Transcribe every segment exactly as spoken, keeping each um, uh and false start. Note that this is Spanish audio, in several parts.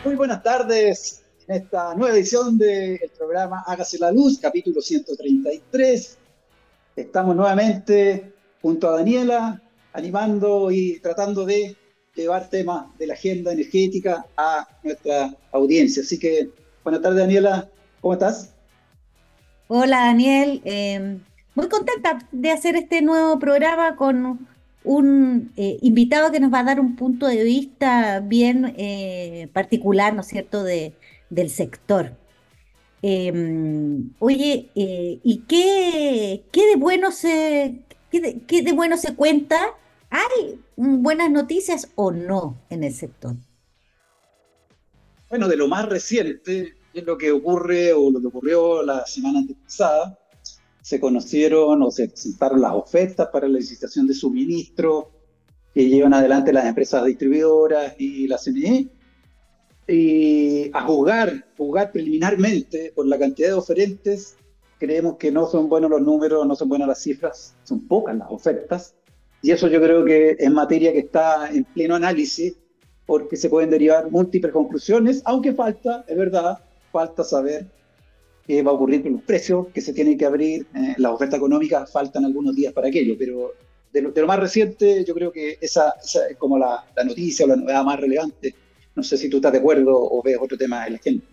Muy buenas tardes en esta nueva edición del programa Hágase la Luz, capítulo ciento treinta y tres. Estamos nuevamente junto a Daniela, animando y tratando de llevar temas de la agenda energética a nuestra audiencia. Así que, buenas tardes, Daniela, ¿cómo estás? Hola Daniel, eh, muy contenta de hacer este nuevo programa con un eh, invitado que nos va a dar un punto de vista bien eh, particular, ¿no es cierto?, de, del sector. Eh, Oye, eh, ¿y qué, qué de bueno se, qué de, qué de bueno se cuenta? ¿Hay mm, buenas noticias o no en el sector? Bueno, de lo más reciente, es lo que ocurre o lo que ocurrió la semana antepasada. Se conocieron o se presentaron las ofertas para la licitación de suministro que llevan adelante las empresas distribuidoras y la C N E. Y a juzgar, juzgar preliminarmente por la cantidad de oferentes, creemos que no son buenos los números, no son buenas las cifras, son pocas las ofertas. Y eso yo creo que es materia que está en pleno análisis, porque se pueden derivar múltiples conclusiones, aunque falta, es verdad, falta saber qué va a ocurrir con los precios que se tienen que abrir. Eh, las ofertas económicas faltan algunos días para aquello, pero de lo, de lo más reciente, yo creo que esa, esa es como la, la noticia o la novedad más relevante. No sé si tú estás de acuerdo o ves otro tema en la agenda.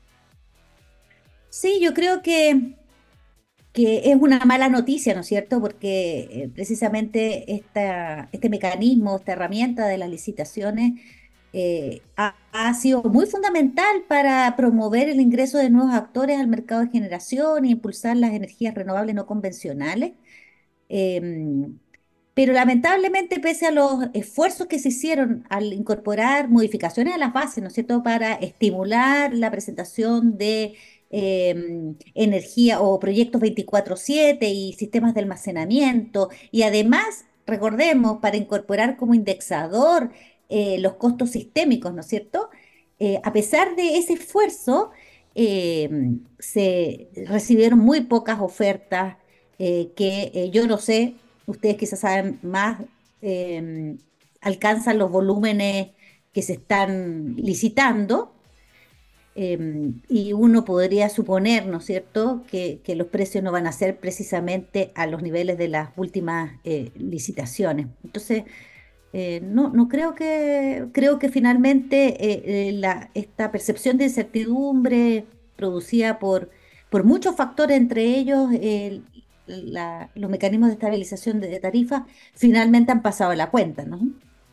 Sí, yo creo que que es una mala noticia, ¿no es cierto? Porque eh, precisamente esta, este mecanismo, esta herramienta de las licitaciones eh, ha, ha sido muy fundamental para promover el ingreso de nuevos actores al mercado de generación e impulsar las energías renovables no convencionales. Em, pero lamentablemente, pese a los esfuerzos que se hicieron al incorporar modificaciones a las bases, ¿no es cierto?, para estimular la presentación de eh, energía o proyectos veinticuatro siete y sistemas de almacenamiento, y además, recordemos, para incorporar como indexador eh, los costos sistémicos, ¿no es cierto? Eh, a pesar de ese esfuerzo, eh, se recibieron muy pocas ofertas eh, que eh, yo no sé, ustedes quizás saben más, eh, alcanzan los volúmenes que se están licitando, eh, y uno podría suponer, ¿no es cierto?, que, que los precios no van a ser precisamente a los niveles de las últimas eh, licitaciones. Entonces, eh, no, no creo que, creo que finalmente eh, eh, la, esta percepción de incertidumbre producida por, por muchos factores, entre ellos el- la- los mecanismos de estabilización de tarifas, finalmente han pasado la cuenta, ¿no?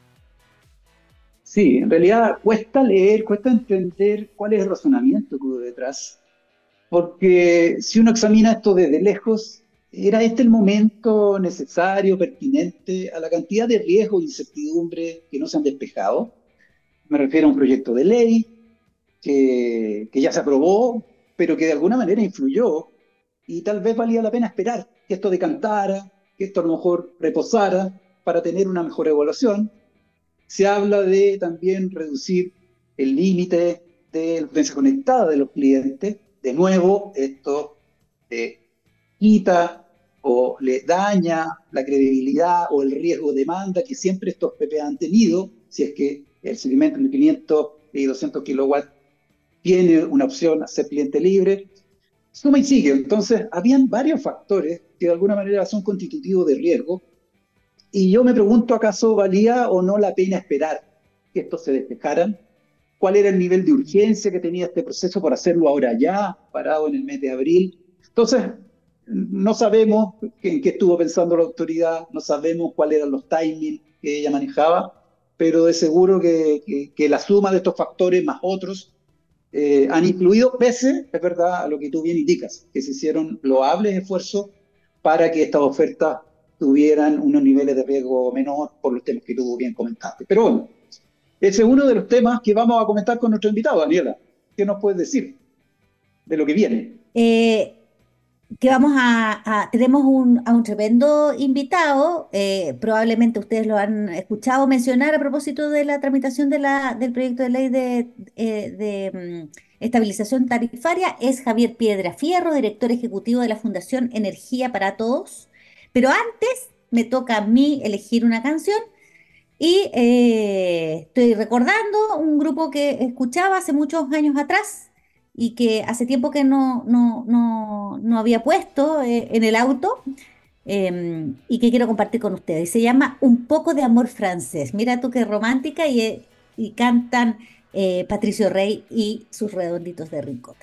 Sí, en realidad cuesta leer, cuesta entender cuál es el razonamiento que hubo detrás, porque si uno examina esto desde lejos, ¿era este el momento necesario, pertinente a la cantidad de riesgos e incertidumbre que no se han despejado? Me refiero a un proyecto de ley que, que ya se aprobó, pero que de alguna manera influyó y tal vez valía la pena esperar que esto decantara, que esto a lo mejor reposara para tener una mejor evaluación. Se habla de también reducir el límite de la potencia conectada de los clientes. De nuevo, esto eh, quita o le daña la credibilidad o el riesgo de demanda que siempre estos P P A han tenido, si es que el segmento de quinientos y doscientos kilowatts tiene una opción a ser cliente libre. Suma y sigue. Entonces, habían varios factores que de alguna manera son constitutivos de riesgo y yo me pregunto, ¿acaso valía o no la pena esperar que estos se despejaran? ¿Cuál era el nivel de urgencia que tenía este proceso para hacerlo ahora ya, parado en el mes de abril? Entonces, no sabemos en qué estuvo pensando la autoridad, no sabemos cuáles eran los timings que ella manejaba, pero de seguro que, que, que la suma de estos factores más otros eh, han influido, pese, es verdad, a lo que tú bien indicas, que se hicieron loables esfuerzos para que estas ofertas tuvieran unos niveles de riesgo menor por los temas que tú bien comentaste. Pero bueno, ese es uno de los temas que vamos a comentar con nuestro invitado, Daniela. ¿Qué nos puedes decir de lo que viene? Eh, que vamos a, a- tenemos un, a un tremendo invitado, eh, probablemente ustedes lo han escuchado mencionar a propósito de la tramitación de la, del proyecto de ley de, eh, de, mm, estabilización tarifaria, es Javier Piedrafierro, director ejecutivo de la Fundación Energía para Todos. Pero antes me toca a mí elegir una canción Y eh, estoy recordando un grupo que escuchaba hace muchos años atrás y que hace tiempo que no, no, no, no había puesto eh, en el auto, eh, y que quiero compartir con ustedes. Se llama Un poco de amor francés. Mira tú qué romántica, y, eh, y cantan eh, Patricio Rey y sus redonditos de ricota.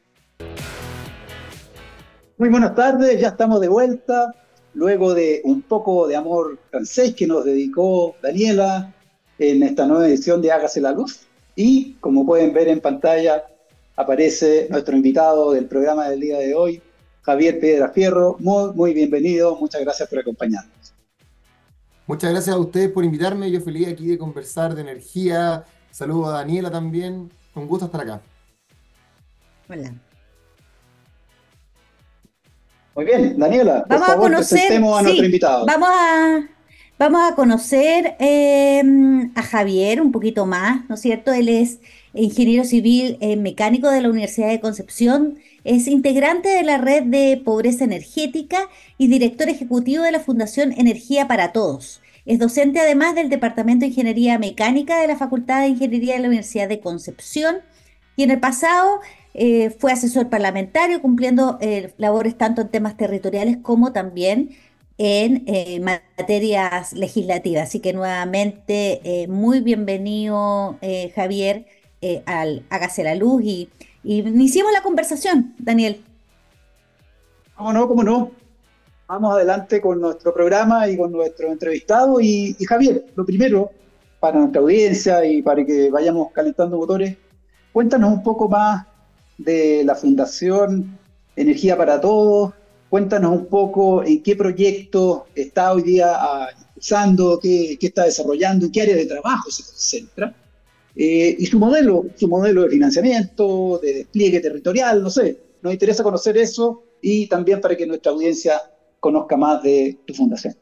Muy buenas tardes, ya estamos de vuelta, luego de un poco de amor francés que nos dedicó Daniela en esta nueva edición de Hágase la Luz. Y como pueden ver en pantalla, aparece nuestro invitado del programa del día de hoy, Javier Piedrafierro. Muy, muy bienvenido, muchas gracias por acompañarnos. Muchas gracias a ustedes por invitarme. Yo feliz aquí de conversar de energía. Saludo a Daniela también. Un gusto estar acá. Hola. Muy bien, Daniela, por Vamos a favor, conocer, presentemos a nuestro sí, invitado. vamos a, vamos a conocer eh, a Javier un poquito más, ¿no es cierto? Él es ingeniero civil eh, mecánico de la Universidad de Concepción, es integrante de la red de pobreza energética y director ejecutivo de la Fundación Energía para Todos. Es docente además del Departamento de Ingeniería Mecánica de la Facultad de Ingeniería de la Universidad de Concepción, y en el pasado eh, fue asesor parlamentario, cumpliendo eh, labores tanto en temas territoriales como también en eh, materias legislativas. Así que nuevamente, eh, muy bienvenido, eh, Javier, eh, al Hágase la Luz, y, y iniciemos la conversación, Daniel. ¿Cómo no? ¿Cómo no? Vamos adelante con nuestro programa y con nuestro entrevistado. Y, y Javier, lo primero, para nuestra audiencia y para que vayamos calentando motores, cuéntanos un poco más de la Fundación Energía para Todos. Cuéntanos un poco en qué proyecto está hoy día ah, impulsando, qué, qué está desarrollando, en qué área de trabajo se concentra. Eh, y su modelo, su modelo de financiamiento, de despliegue territorial, no sé. Nos interesa conocer eso y también para que nuestra audiencia conozca más de tu fundación.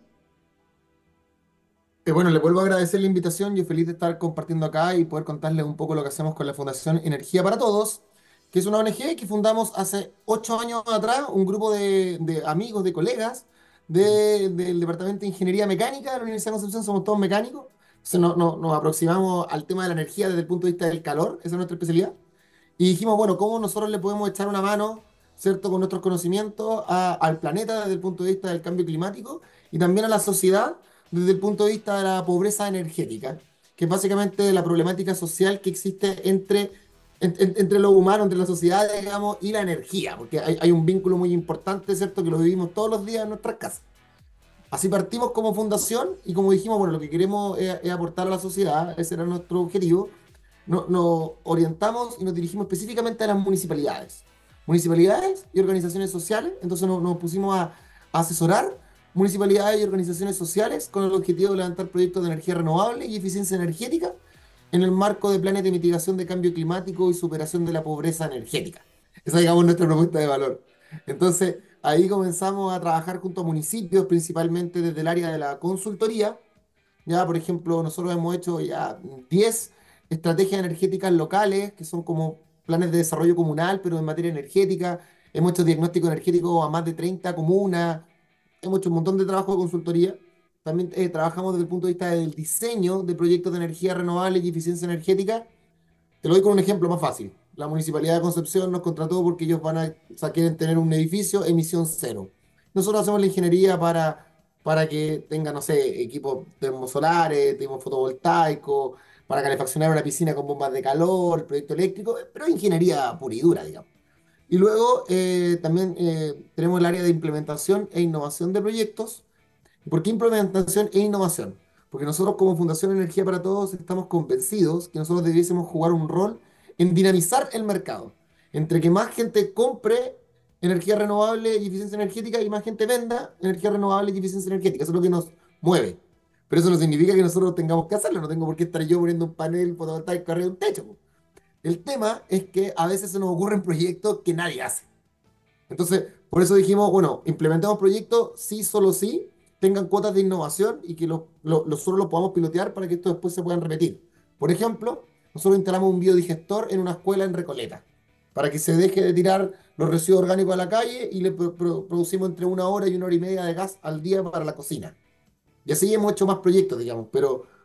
Eh, bueno, le vuelvo a agradecer la invitación. Yo feliz de estar compartiendo acá y poder contarles un poco lo que hacemos con la Fundación Energía para Todos, que es una O N G que fundamos hace ocho años atrás, un grupo de, de amigos, de colegas de- del Departamento de Ingeniería Mecánica de la Universidad de Concepción. Somos todos mecánicos. Entonces no- no- nos aproximamos al tema de la energía desde el punto de vista del calor, esa es nuestra especialidad. Y dijimos, bueno, ¿cómo nosotros le podemos echar una mano, ¿cierto?, con nuestros conocimientos a- al planeta desde el punto de vista del cambio climático y también a la sociedad desde el punto de vista de la pobreza energética, que es básicamente la problemática social que existe entre, en- en- entre lo humano, entre la sociedad, digamos, y la energía, porque hay, hay un vínculo muy importante, ¿cierto?, que lo vivimos todos los días en nuestras casas. Así partimos como fundación y como dijimos, bueno, lo que queremos es, es aportar a la sociedad, ese era nuestro objetivo. No- nos orientamos y nos dirigimos específicamente a las municipalidades. Municipalidades y organizaciones sociales. Entonces nos, nos pusimos a, a asesorar municipalidades y organizaciones sociales con el objetivo de levantar proyectos de energía renovable y eficiencia energética en el marco de planes de mitigación de cambio climático y superación de la pobreza energética. Esa, digamos, nuestra propuesta de valor. Entonces, ahí comenzamos a trabajar junto a municipios, principalmente desde el área de la consultoría. Ya, por ejemplo, nosotros hemos hecho ya diez estrategias energéticas locales, que son como planes de desarrollo comunal, pero en materia energética. Hemos hecho diagnóstico energético a más de treinta comunas. Hemos hecho un montón de trabajo de consultoría. También eh, trabajamos desde el punto de vista del diseño de proyectos de energía renovable y eficiencia energética. Te lo doy con un ejemplo más fácil. La Municipalidad de Concepción nos contrató porque ellos van a, o sea, quieren tener un edificio emisión cero. Nosotros hacemos la ingeniería para, para que tenga, no sé, equipos termosolares, tenemos fotovoltaicos, para calefaccionar una piscina con bombas de calor, proyecto eléctrico, pero ingeniería pura y dura, digamos. Y luego eh, también eh, tenemos el área de implementación e innovación de proyectos. ¿Por qué implementación e innovación? Porque nosotros como Fundación Energía para Todos estamos convencidos que nosotros debiésemos jugar un rol en dinamizar el mercado. Entre que más gente compre energía renovable y eficiencia energética y más gente venda energía renovable y eficiencia energética. Eso es lo que nos mueve. Pero eso no significa que nosotros tengamos que hacerlo. No tengo por qué estar yo poniendo un panel fotovoltaico arriba de un techo, po. El tema es que a veces se nos ocurren proyectos que nadie hace. Entonces, por eso dijimos, bueno, implementemos proyectos, sí, solo sí, tengan cuotas de innovación y que los lo, lo- solo los podamos pilotear para que esto después se puedan repetir. Por ejemplo, nosotros instalamos un biodigestor en una escuela en Recoleta, para que se deje de tirar los residuos orgánicos a la calle y le pro- pro- producimos entre una hora y una hora y media de gas al día para la cocina. Y así hemos hecho más proyectos, digamos, pero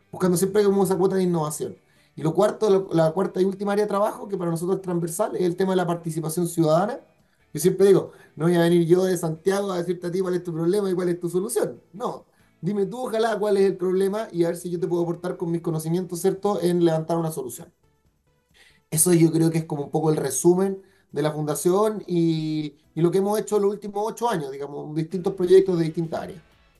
buscando siempre como esa cuota de innovación. Y lo cuarto, lo- la cuarta y última área de trabajo, que para nosotros es transversal, es el tema de la participación ciudadana. Yo siempre digo, no voy a venir yo de Santiago a decirte a ti cuál es tu problema y cuál es tu solución. No, dime tú, ojalá, cuál es el problema y a ver si yo te puedo aportar con mis conocimientos, ¿cierto?, en levantar una solución. Eso yo creo que es como un poco el resumen de la fundación y, y lo que hemos hecho los últimos ocho años, digamos, distintos proyectos de distintas áreas.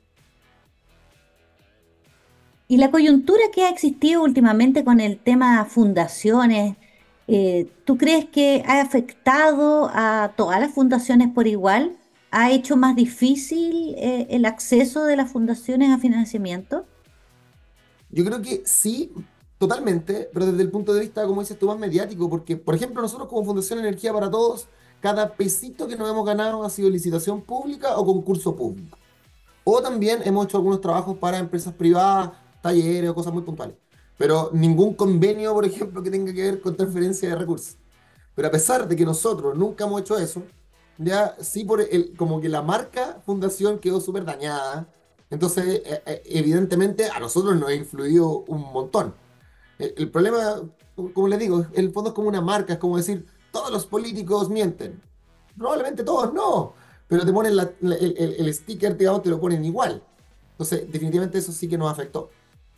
Y la coyuntura que ha existido últimamente con el tema fundaciones, eh, ¿tú crees que ha afectado a todas las fundaciones por igual? ¿Ha hecho más difícil eh, el acceso de las fundaciones a financiamiento? Yo creo que sí, totalmente, pero desde el punto de vista, como dices tú, más mediático, porque, por ejemplo, nosotros como Fundación Energía para Todos, cada pesito que nos hemos ganado ha sido licitación pública o concurso público. O también hemos hecho algunos trabajos para empresas privadas, talleres o cosas muy puntuales. Pero ningún convenio, por ejemplo, que tenga que ver con transferencia de recursos. Pero a pesar de que nosotros nunca hemos hecho eso, ya sí por el, como que la marca fundación quedó súper dañada. Entonces, eh, eh, evidentemente, a nosotros nos ha influido un montón. El, el problema, como les digo, el fondo es como una marca, es como decir, todos los políticos mienten. Probablemente todos no, pero te ponen la- la- el, el- el sticker, digamos, te lo ponen igual. Entonces, definitivamente eso sí que nos afectó.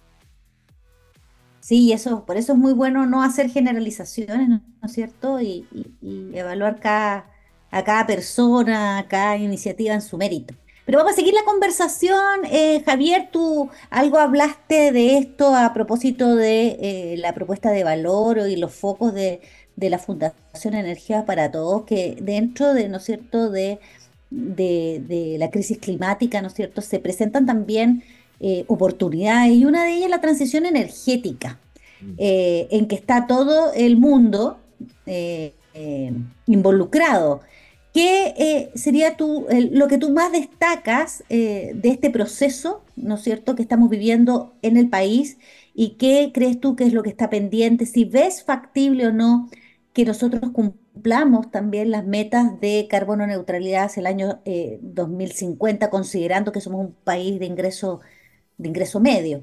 Sí, eso, por eso es muy bueno no hacer generalizaciones, ¿no ¿no es cierto? Y, y- y evaluar cada, a cada persona, a cada iniciativa en su mérito. Pero vamos a seguir la conversación. Eh, Javier, tú algo hablaste de esto a propósito de eh, la propuesta de valor y los focos de, de la Fundación Energía para Todos, que dentro de, ¿no es cierto?, de, de, de la crisis climática, ¿no es cierto?, se presentan también eh, oportunidades y una de ellas es la transición energética, Mm. eh, en que está todo el mundo eh, eh, involucrado. ¿Qué eh, sería tú, el- lo que tú más destacas eh, de este proceso, ¿no es cierto?, que estamos viviendo en el país y qué crees tú que es lo que está pendiente, si ves factible o no que nosotros cumplamos también las metas de carbono neutralidad hacia el año eh, dos mil cincuenta, considerando que somos un país de ingreso, de ingreso medio.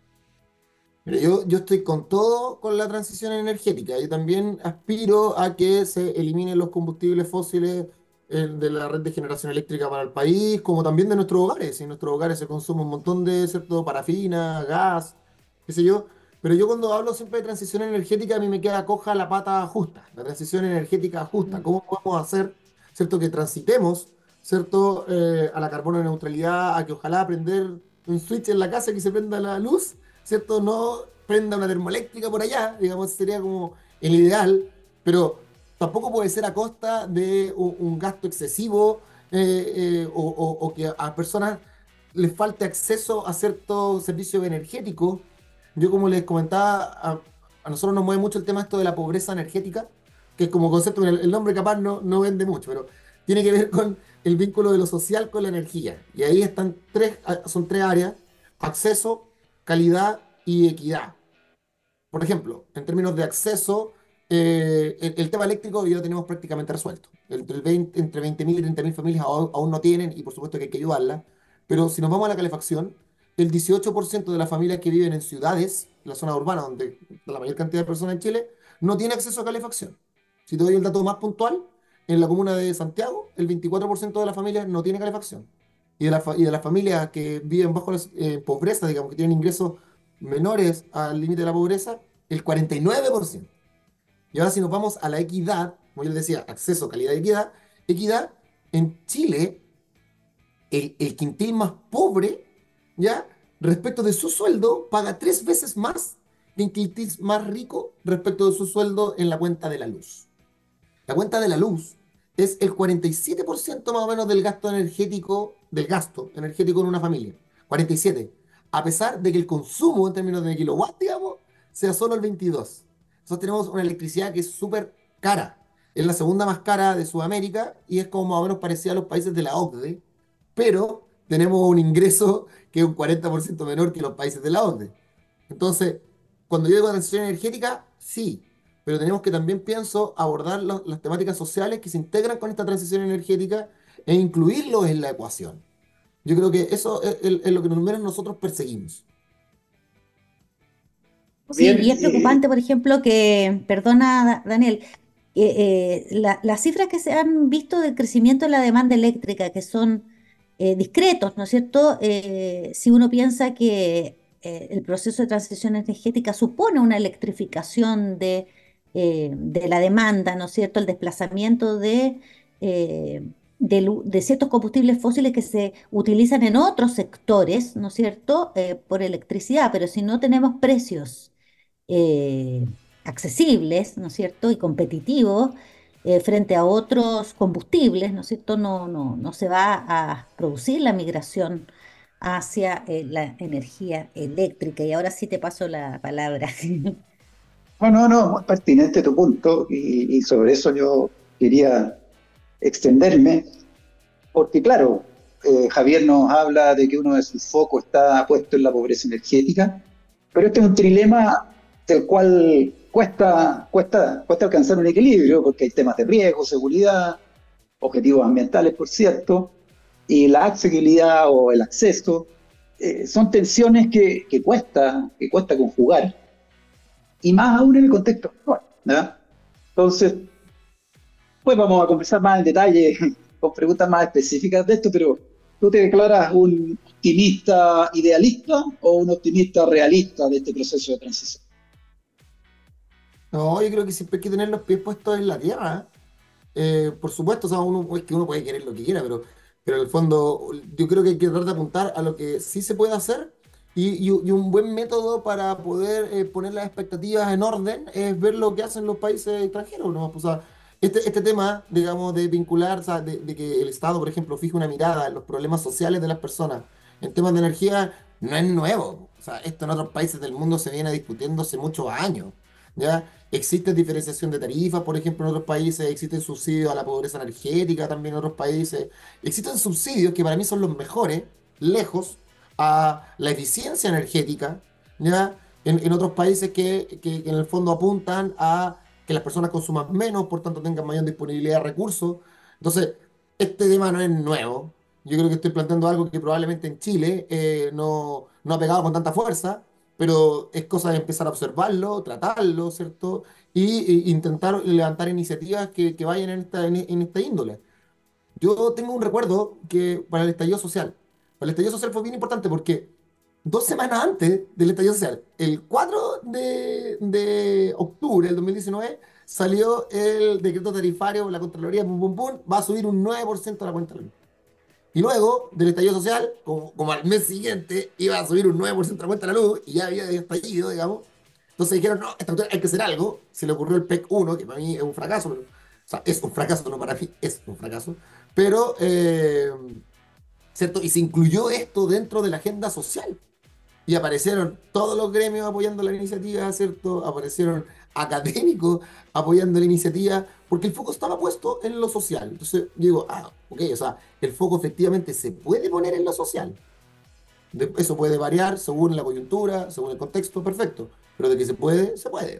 Mira, yo, yo estoy con todo con la transición energética. Yo también aspiro a que se eliminen los combustibles fósiles eh, de la red de generación eléctrica para el país, como también de nuestros hogares. En nuestros hogares se consume un montón de, ¿cierto?, parafina, gas, qué sé yo. Pero yo cuando hablo siempre de transición energética, a mí me queda coja la pata justa, la transición energética justa. Mm. ¿Cómo podemos hacer, ¿cierto?, que transitemos, ¿cierto?, eh, a la carbono neutralidad, a que ojalá prender un switch en la casa y que se prenda la luz, ¿cierto? No prenda una termoeléctrica por allá, digamos, sería como el ideal, pero tampoco puede ser a costa de un, un gasto excesivo eh, eh, o, o- o que a personas les falte acceso a ciertos servicios energéticos. Yo, como les comentaba, a, a nosotros nos mueve mucho el tema esto de la pobreza energética, que es como concepto, el, el nombre capaz no, no vende mucho, pero tiene que ver con el vínculo de lo social con la energía. Y ahí están tres, son tres áreas: acceso, calidad y equidad. Por ejemplo, en términos de acceso, eh, el, el tema eléctrico ya lo tenemos prácticamente resuelto. Entre, el veinte entre veinte mil y treinta mil familias aún, aún no tienen y por supuesto que hay que ayudarlas. Pero si nos vamos a la calefacción, el dieciocho por ciento de las familias que viven en ciudades, en la zona urbana, donde está la mayor cantidad de personas en Chile, no tiene acceso a calefacción. Si te doy el dato más puntual, en la comuna de Santiago, el veinticuatro por ciento de las familias no tiene calefacción. Y de, la fa- y de las familias que viven bajo la eh, pobreza, digamos, que tienen ingresos menores al límite de la pobreza, el cuarenta y nueve por ciento. Y ahora si nos vamos a la equidad, como yo les decía, acceso, calidad y equidad, equidad, en Chile, el, el quintil más pobre, ¿ya? Respecto de su sueldo, paga tres veces más que el quintil más rico respecto de su sueldo en la cuenta de la luz. La cuenta de la luz es el cuarenta y siete por ciento más o menos del gasto energético, del gasto energético en una familia. cuarenta y siete por ciento. A pesar de que el consumo en términos de kilowatts, digamos, sea solo el veintidós por ciento. Nosotros tenemos una electricidad que es súper cara. Es la segunda más cara de Sudamérica y es como más o menos parecida a los países de la O C D E, pero tenemos un ingreso que es un cuarenta por ciento menor que los países de la O C D E. Entonces, cuando yo digo transición energética, sí, pero tenemos que también, pienso, abordar lo- las temáticas sociales que se integran con esta transición energética e incluirlos en la ecuación. Yo creo que eso es, es- es lo que al menos nosotros perseguimos. Sí, Bien, y es eh, preocupante, por ejemplo, que, perdona, Da- Daniel, eh, eh, la- las cifras que se han visto de crecimiento en la demanda eléctrica, que son eh, discretos, ¿no es cierto? Eh, si uno piensa que eh, el proceso de transición energética supone una electrificación de, eh, de la demanda, ¿no es cierto? El desplazamiento de, eh, de, lu- de ciertos combustibles fósiles que se utilizan en otros sectores, ¿no es cierto? Eh, por electricidad, pero si no tenemos precios eh, accesibles, ¿no es cierto? Y competitivos eh, frente a otros combustibles, ¿no es cierto? No, no, no se va a producir la migración hacia eh, la energía eléctrica. Y ahora sí te paso la palabra. no, no, no, muy pertinente tu punto y, y sobre eso yo quería extenderme, porque claro, eh, Javier nos habla de que uno de sus focos está puesto en la pobreza energética, pero este es un trilema del cual cuesta, cuesta, cuesta alcanzar un equilibrio, porque hay temas de riesgo, seguridad, objetivos ambientales, por cierto, y la accesibilidad o el acceso, eh, son tensiones que, que cuesta, que cuesta conjugar, y más aún en el contexto actual, ¿verdad? Entonces, pues vamos a conversar más en detalle, con preguntas más específicas de esto, pero ¿tú te declaras un optimista idealista o un optimista realista de este proceso de transición? No, yo creo que siempre hay que tener los pies puestos en la tierra. Eh, por supuesto, o sea, uno, es que uno puede querer lo que quiera, pero, pero en el fondo yo creo que hay que tratar de apuntar a lo que sí se puede hacer y, y- y un buen método para poder eh, poner las expectativas en orden es ver lo que hacen los países extranjeros, ¿no? O sea, este, este tema, digamos, de vincular, o sea, de, de que el Estado, por ejemplo, fije una mirada en los problemas sociales de las personas en temas de energía, no es nuevo. O sea, esto en otros países del mundo se viene discutiendo hace muchos años. ¿Ya? Existe diferenciación de tarifas, por ejemplo, en otros países, existen subsidios a la pobreza energética también en otros países, existen subsidios que para mí son los mejores, lejos, a la eficiencia energética, ¿ya? En, en otros países que, que- que en el fondo apuntan a que las personas consuman menos, por tanto tengan mayor disponibilidad de recursos. Entonces, este tema no es nuevo. Yo creo que estoy planteando algo que probablemente en Chile eh, no, no ha pegado con tanta fuerza, pero es cosa de empezar a observarlo, tratarlo, ¿cierto? Y, y intentar levantar iniciativas que, que vayan en esta, en, en esta índole. Yo tengo un recuerdo que para el estallido social, para el estallido social fue bien importante porque dos semanas antes del estallido social, el cuatro de, de octubre del dos mil diecinueve, salió el decreto tarifario, la Contraloría, pum, pum, pum, va a subir un nueve por ciento la cuenta de la luz. Y luego del estallido social, como, como al mes siguiente, iba a subir un nueve por ciento la cuenta de la luz y ya había estallido, digamos. Entonces dijeron, no, esta cuestión hay que hacer algo. Se le ocurrió el P E C uno, que para mí es un fracaso. Pero, o sea, es un fracaso, no para mí, es un fracaso. Pero, eh, ¿cierto? Y se incluyó esto dentro de la agenda social. Y aparecieron todos los gremios apoyando la iniciativa, ¿cierto? Aparecieron académicos apoyando la iniciativa, porque el foco estaba puesto en lo social. Entonces, yo digo, ah, ok, o sea, el foco efectivamente se puede poner en lo social. De- eso puede variar según la coyuntura, según el contexto, perfecto. Pero de que se puede, se puede.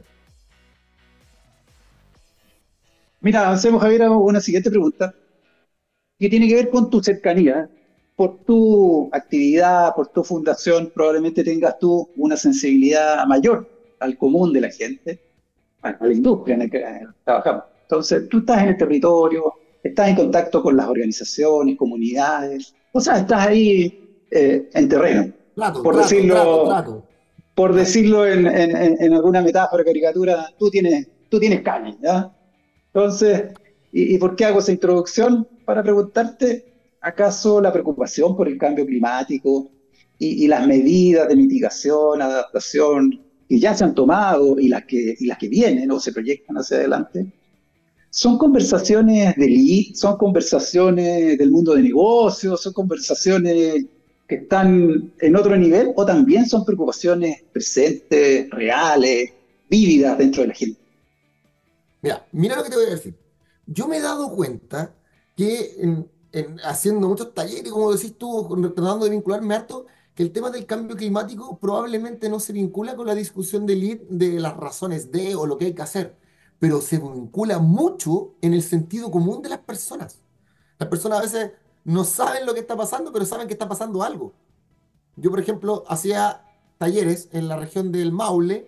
Mira, hacemos, Javier, una siguiente pregunta que tiene que ver con tu cercanía. Por tu actividad, por tu fundación, probablemente tengas tú una sensibilidad mayor al común de la gente, a a la industria en la que eh, trabajamos. Entonces, tú estás en el territorio, estás en contacto con las organizaciones, comunidades, o sea, estás ahí eh, en terreno, Trato, por trato, trato, decirlo, trato. por Trato. decirlo en, en- en- en alguna metáfora, caricatura, tú tienes, tú tienes calle, ¿ya? Entonces, ¿y, y por qué hago esa introducción? Para preguntarte, ¿acaso la preocupación por el cambio climático y, y las medidas de mitigación, adaptación que ya se han tomado y las que, y las que vienen o se proyectan hacia adelante, son conversaciones de elite, son conversaciones del mundo de negocios, son conversaciones que están en otro nivel o también son preocupaciones presentes, reales, vívidas dentro de la gente? Mira, mira lo que te voy a decir. Yo me he dado cuenta que en- en- haciendo muchos talleres, como decís tú, con- tratando de vincularme harto, que el tema del cambio climático probablemente no se vincula con la discusión del I D de las razones de o lo que hay que hacer, pero se vincula mucho en el sentido común de las personas. Las personas a veces no saben lo que está pasando, pero saben que está pasando algo. Yo, por ejemplo, hacía talleres en la región del Maule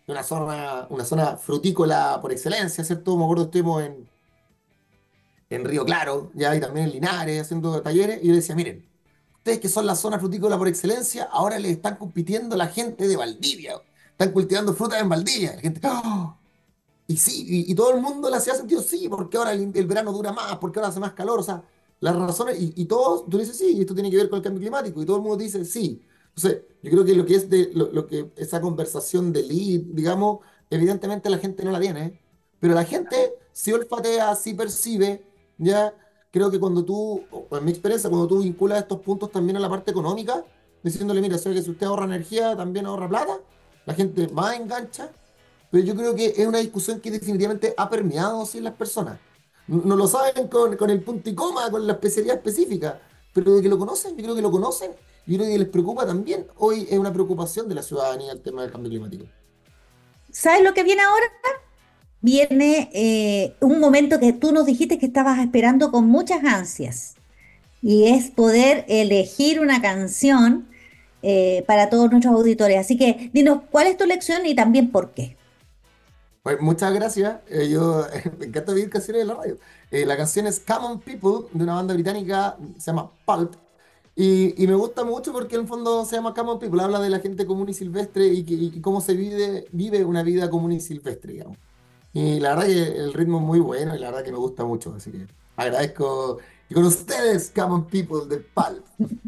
una zona, una zona frutícola por excelencia, ¿cierto? Me acuerdo que estuvimos en, en Río Claro, ya, y también en Linares, haciendo talleres, y yo le decía, miren, ustedes que son la zona frutícola por excelencia, ahora les están compitiendo la gente de Valdivia. Están cultivando frutas en Valdivia. La gente, ¡oh! Y sí, y, y todo el mundo le hacía sentido, sí, porque ahora el, el verano dura más, porque ahora hace más calor, o sea, las razones, y, y todos, tú dices, sí, esto tiene que ver con el cambio climático, y todo el mundo dice, sí. Entonces, yo creo que lo que es de, lo, lo que esa conversación de lead, digamos, evidentemente la gente no la tiene, ¿eh? Pero la gente sí olfatea, sí percibe, ya, creo que cuando tú, o en mi experiencia, cuando tú vinculas estos puntos también a la parte económica, diciéndole, mira, sé que si usted ahorra energía, también ahorra plata, la gente más engancha, pero yo creo que es una discusión que definitivamente ha permeado sí, en las personas. No, no lo saben con, con el punto y coma, con la especialidad específica, pero de que lo conocen, yo creo que lo conocen, y yo creo que les preocupa también. Hoy es una preocupación de la ciudadanía el tema del cambio climático. ¿Sabes lo que viene ahora? Viene eh, un momento que tú nos dijiste que estabas esperando con muchas ansias, y es poder elegir una canción eh, para todos nuestros auditores. Así que dinos cuál es tu elección y también por qué. Pues muchas gracias. Eh, yo me encanta vivir canciones en la radio. Eh, la canción es Common People de una banda británica, se llama Pulp. Y, y me gusta mucho porque en el fondo se llama Common People, habla de la gente común y silvestre y, que- y cómo se vive, vive una vida común y silvestre, digamos. Y la verdad que el ritmo es muy bueno y la verdad que me gusta mucho, así que agradezco. Y con ustedes, Common People de Pulp.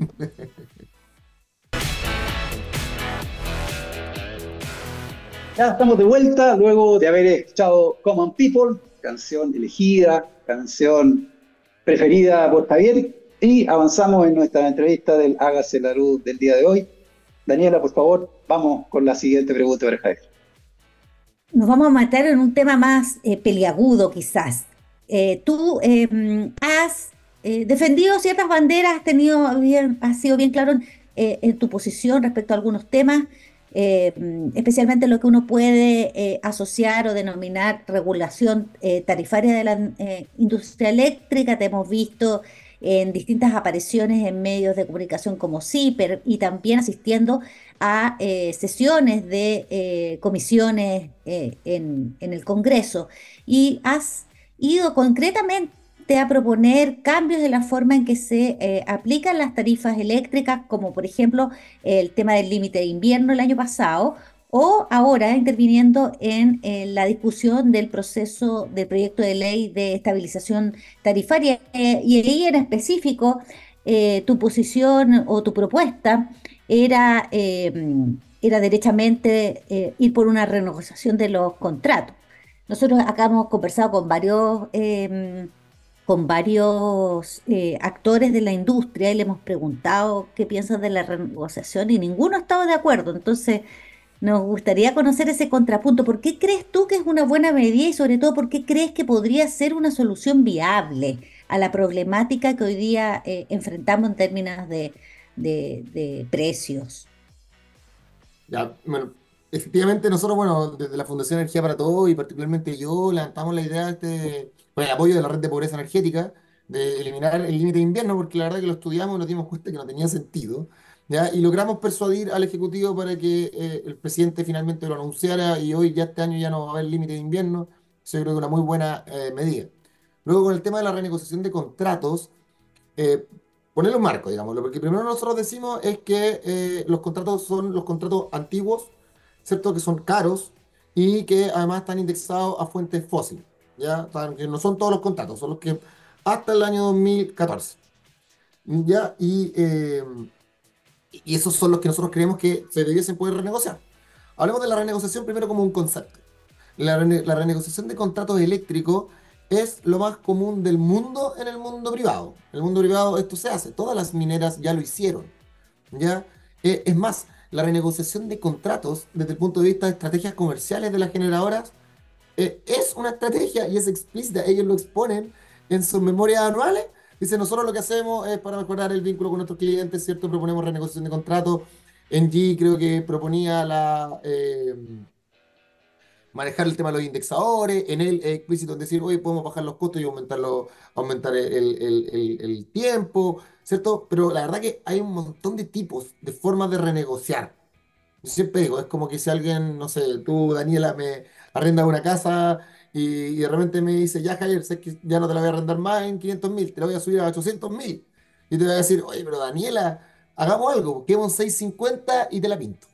Ya estamos de vuelta luego de haber escuchado Common People, canción elegida, canción preferida por Javier, y avanzamos en nuestra entrevista del Hágase la Luz del día de hoy. Daniela, por favor, vamos con la siguiente pregunta para Javier. Nos vamos a meter en un tema más eh, peliagudo, quizás. Eh, tú eh, mm, has eh, defendido ciertas banderas, has tenido bien, has sido bien claro en, eh, en tu posición respecto a algunos temas, eh, mm, especialmente lo que uno puede eh, asociar o denominar regulación eh, tarifaria de la eh, industria eléctrica. Te hemos visto en distintas apariciones en medios de comunicación como CIPER y también asistiendo a eh, sesiones de eh, comisiones eh, en, en el Congreso, y has ido concretamente a proponer cambios de la forma en que se eh, aplican las tarifas eléctricas, como por ejemplo el tema del límite de invierno el año pasado, o ahora interviniendo en eh, la discusión del proceso del proyecto de ley de estabilización tarifaria. Eh, y ahí en específico, eh, tu posición o tu propuesta era, eh, era derechamente eh, ir por una renegociación de los contratos. Nosotros acá hemos conversado con varios, eh, con varios eh, actores de la industria y le hemos preguntado qué piensan de la renegociación y ninguno ha estado de acuerdo. Entonces, nos gustaría conocer ese contrapunto. ¿Por qué crees tú que es una buena medida y sobre todo por qué crees que podría ser una solución viable a la problemática que hoy día eh, enfrentamos en términos de, de- de precios? Ya, bueno, efectivamente nosotros, bueno, desde la Fundación Energía para Todos y particularmente yo, levantamos la idea de este, con el apoyo de la red de pobreza energética, de eliminar el límite de invierno, porque la verdad que lo estudiamos y nos dimos cuenta que no tenía sentido, ¿ya? Y logramos persuadir al Ejecutivo para que eh, el presidente finalmente lo anunciara y hoy ya este año ya no va a haber límite de invierno. Eso yo creo que es una muy buena eh, medida. Luego con el tema de la renegociación de contratos, eh, ponerlo en marco, digámoslo, porque primero nosotros decimos es que eh, los contratos son los contratos antiguos, ¿cierto? Que son caros y que además están indexados a fuentes fósiles, ¿ya? O sea, que no son todos los contratos, son los que hasta el año dos mil catorce, ¿ya? Y, eh, y esos son los que nosotros creemos que se debiesen poder renegociar. Hablemos de la renegociación primero como un concepto. La, rene- la renegociación de contratos eléctricos es lo más común del mundo en el mundo privado. En el mundo privado esto se hace, todas las mineras ya lo hicieron, ¿ya? Eh, es más, la renegociación de contratos desde el punto de vista de estrategias comerciales de las generadoras eh, es una estrategia y es explícita. Ellos lo exponen en sus memorias anuales. Dice, nosotros lo que hacemos es para mejorar el vínculo con nuestros clientes, ¿cierto? Proponemos renegociación de contratos. En G creo que proponía la... eh, manejar el tema de los indexadores, en el explícito en decir, oye, podemos bajar los costos y aumentarlo, aumentar el, el- el- el tiempo, ¿cierto? Pero la verdad que hay un montón de tipos, de formas de renegociar, Yo siempre digo, es como que si alguien, no sé, tú, Daniela, me arrendas una casa y, y de repente me dice, ya Javier, sé que ya no te la voy a arrendar más en quinientos mil, te la voy a subir a ochocientos mil. Y te voy a decir, oye, pero Daniela, hagamos algo, busquemos un seiscientos cincuenta y te la pinto.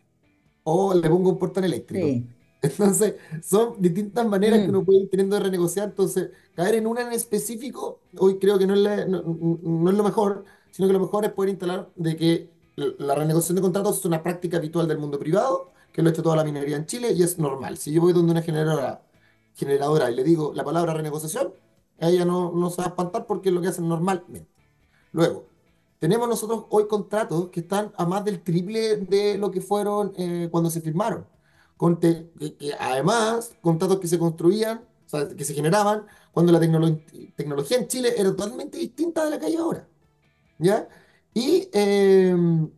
O le pongo un portón eléctrico. Sí. Entonces, son distintas maneras que Mm, uno puede ir teniendo de renegociar. Entonces, caer en una en específico, hoy creo que no es, la- no, no- no es lo mejor, sino que lo mejor es poder instalar de que l- la renegociación de contratos es una práctica habitual del mundo privado, que lo ha hecho toda la minería en Chile y es normal. Si yo voy donde una generadora, generadora y le digo la palabra renegociación, ella no, no se va a espantar porque es lo que hacen normalmente. Luego, tenemos nosotros hoy contratos que están a más del triple de lo que fueron eh, cuando se firmaron. Conte- que, que además, contratos que se construían, o sea, que se generaban cuando la tecnolo- tecnología en Chile era totalmente distinta de la que hay ahora. ¿Ya? Y eh,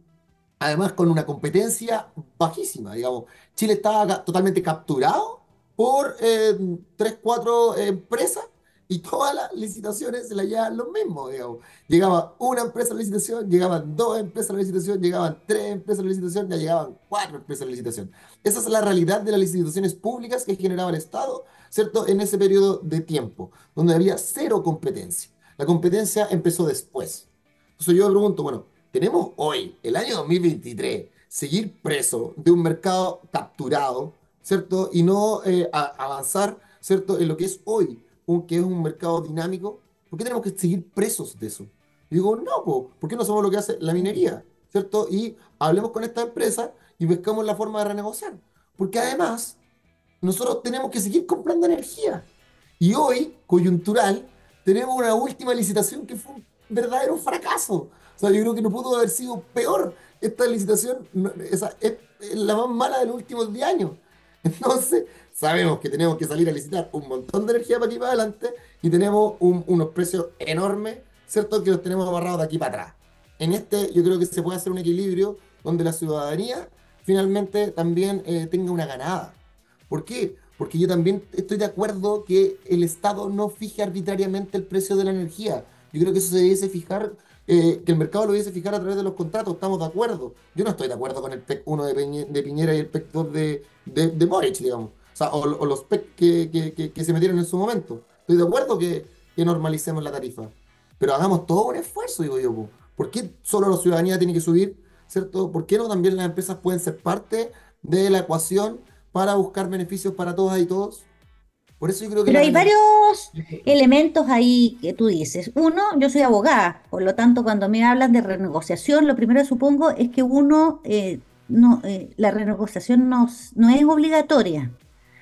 además con una competencia bajísima, digamos. Chile estaba ca- totalmente capturado por eh, tres, cuatro eh, empresas y todas las licitaciones se las llevaban los mismos, digamos. Llegaba una empresa a la licitación, llegaban dos empresas a la licitación, llegaban tres empresas a la licitación, ya llegaban cuatro empresas a la licitación. Esa es la realidad de las licitaciones públicas que generaba el Estado, ¿cierto? En ese periodo de tiempo, donde había cero competencia. La competencia empezó después. Entonces yo me pregunto, bueno, tenemos hoy, el año dos mil veintitrés, seguir preso de un mercado capturado, ¿cierto? Y no eh, a- avanzar, ¿cierto? En lo que es hoy, un, que es un mercado dinámico. ¿Por qué tenemos que seguir presos de eso? Y digo, no, po, ¿por qué no somos lo que hace la mm. minería? ¿Cierto? Y hablemos con esta empresa y buscamos la forma de renegociar. Porque además, nosotros tenemos que seguir comprando energía. Y hoy, coyuntural, tenemos una última licitación que fue un verdadero fracaso. O sea, yo creo que no pudo haber sido peor. Esta licitación no- esa, es, es la más mala de los últimos diez años. Entonces, sabemos que tenemos que salir a licitar un montón de energía para aquí para adelante y tenemos un- unos precios enormes, ¿cierto? Que los tenemos amarrados de aquí para atrás. En este, yo creo que se puede hacer un equilibrio donde la ciudadanía finalmente también eh, tenga una ganada. ¿Por qué? Porque yo también estoy de acuerdo que el Estado no fije arbitrariamente el precio de la energía. Yo creo que eso se debiese fijar, eh, que el mercado lo debiese fijar a través de los contratos, estamos de acuerdo. Yo no estoy de acuerdo con el P E C uno de, Peñe- de Piñera y el P E C dos de, de, de Boric, digamos. O sea, o, o los P E C que, que, que- que se metieron en su momento. Estoy de acuerdo que, que normalicemos la tarifa. Pero hagamos todo un esfuerzo, digo yo, po. ¿Por qué solo la ciudadanía tiene que subir? ¿Cierto? ¿Por qué no también las empresas pueden ser parte de la ecuación para buscar beneficios para todas y todos? Por eso yo creo que Pero la hay renegociación varios es importante. elementos ahí que tú dices. Uno, yo soy abogada, por lo tanto, cuando me hablan de renegociación, lo primero supongo es que uno, eh, no, eh, la renegociación no, s- no es obligatoria.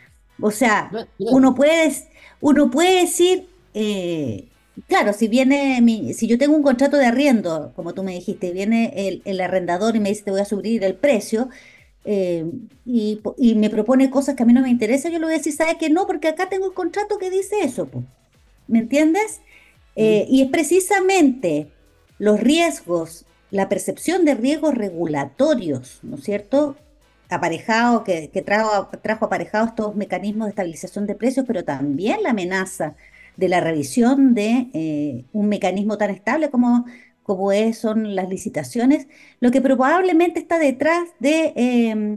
O sea, No es uno gratis. puede, uno puede decir, eh, claro, si viene mi, si yo tengo un contrato de arriendo, como tú me dijiste, viene el, el arrendador y me dice te voy a subir el precio, eh, y, po- y me propone cosas que a mí no me interesan, yo le voy a decir, ¿sabes qué? No, porque acá tengo el contrato que dice eso, po. ¿Me entiendes? Mm. Eh, y es precisamente los riesgos, la percepción de riesgos regulatorios, ¿no es cierto? Aparejado, que, que trajo, trajo aparejados estos mecanismos de estabilización de precios, pero también la amenaza de la revisión de eh, un mecanismo tan estable como, como es, son las licitaciones, lo que probablemente está detrás de eh,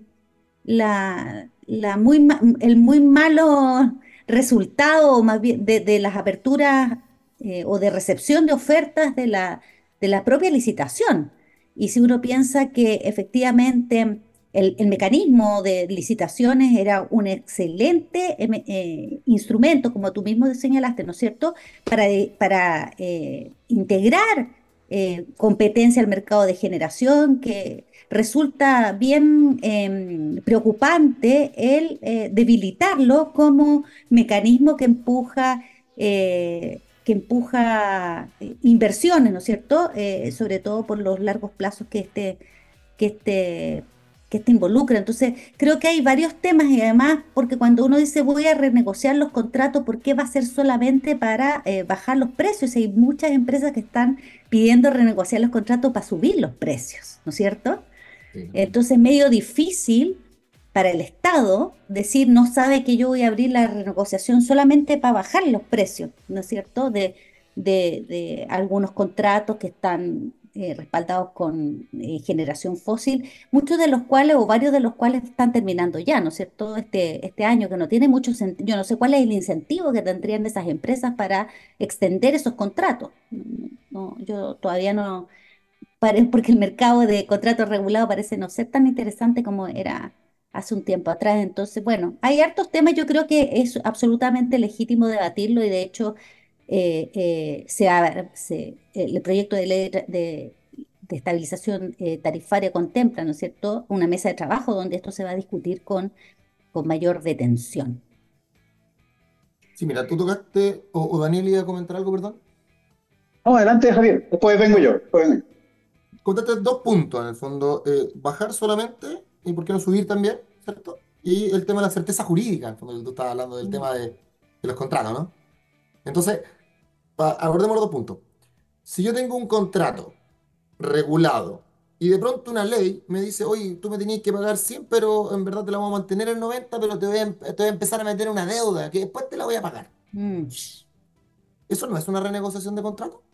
la, la muy, ma- el muy malo resultado más bien de, de las aperturas eh, o de recepción de ofertas de la, de la propia licitación. Y si uno piensa que efectivamente el, el mecanismo de licitaciones era un excelente eh, me- eh, instrumento, como tú mismo señalaste, ¿no es cierto?, para, de- para eh, integrar eh, competencia al mercado de generación, que resulta bien eh, preocupante el eh, debilitarlo como mecanismo que empuja, eh, que empuja eh, inversiones, ¿no es cierto? Eh, sobre todo por los largos plazos que este, que este, que este involucra. Entonces, creo que hay varios temas y además, porque cuando uno dice voy a renegociar los contratos, ¿por qué va a ser solamente para eh, bajar los precios? Hay muchas empresas que están pidiendo renegociar los contratos para subir los precios, ¿no es cierto? Sí. Entonces es medio difícil para el Estado decir, no sabe que yo voy a abrir la renegociación solamente para bajar los precios, ¿no es cierto?, de, de, de algunos contratos que están eh, respaldados con eh, generación fósil, muchos de los cuales o varios de los cuales están terminando ya, ¿no es cierto? Este, este año que no tiene mucho sentido, yo no sé cuál es el incentivo que tendrían esas empresas para extender esos contratos. No, yo todavía no, pare- porque el mercado de contratos regulados parece no ser tan interesante como era hace un tiempo atrás. Entonces, bueno, hay hartos temas, yo creo que es absolutamente legítimo debatirlo y de hecho eh, eh, se ha- se- el proyecto de ley de, de- de estabilización eh, tarifaria contempla, ¿no es cierto?, una mesa de trabajo donde esto se va a discutir con, con mayor detención. Sí, mira, tú tocaste, o, o Daniel iba a comentar algo, perdón. No, adelante, Javier. Después vengo yo. Después vengo yo. Contaste dos puntos, en el fondo, eh, bajar solamente, y por qué no subir también, ¿cierto? Y el tema de la certeza jurídica, en el fondo, que tú estabas hablando del Mm. tema de, de los contratos, ¿no? Entonces, pa- abordemos los dos puntos. Si yo tengo un contrato regulado y de pronto una ley me dice, oye, tú me tenías que pagar cien, pero en verdad te la vamos a mantener en noventa, pero te voy a, em- te voy a empezar a meter una deuda que después te la voy a pagar. Mm. ¿Eso no es una renegociación de contrato?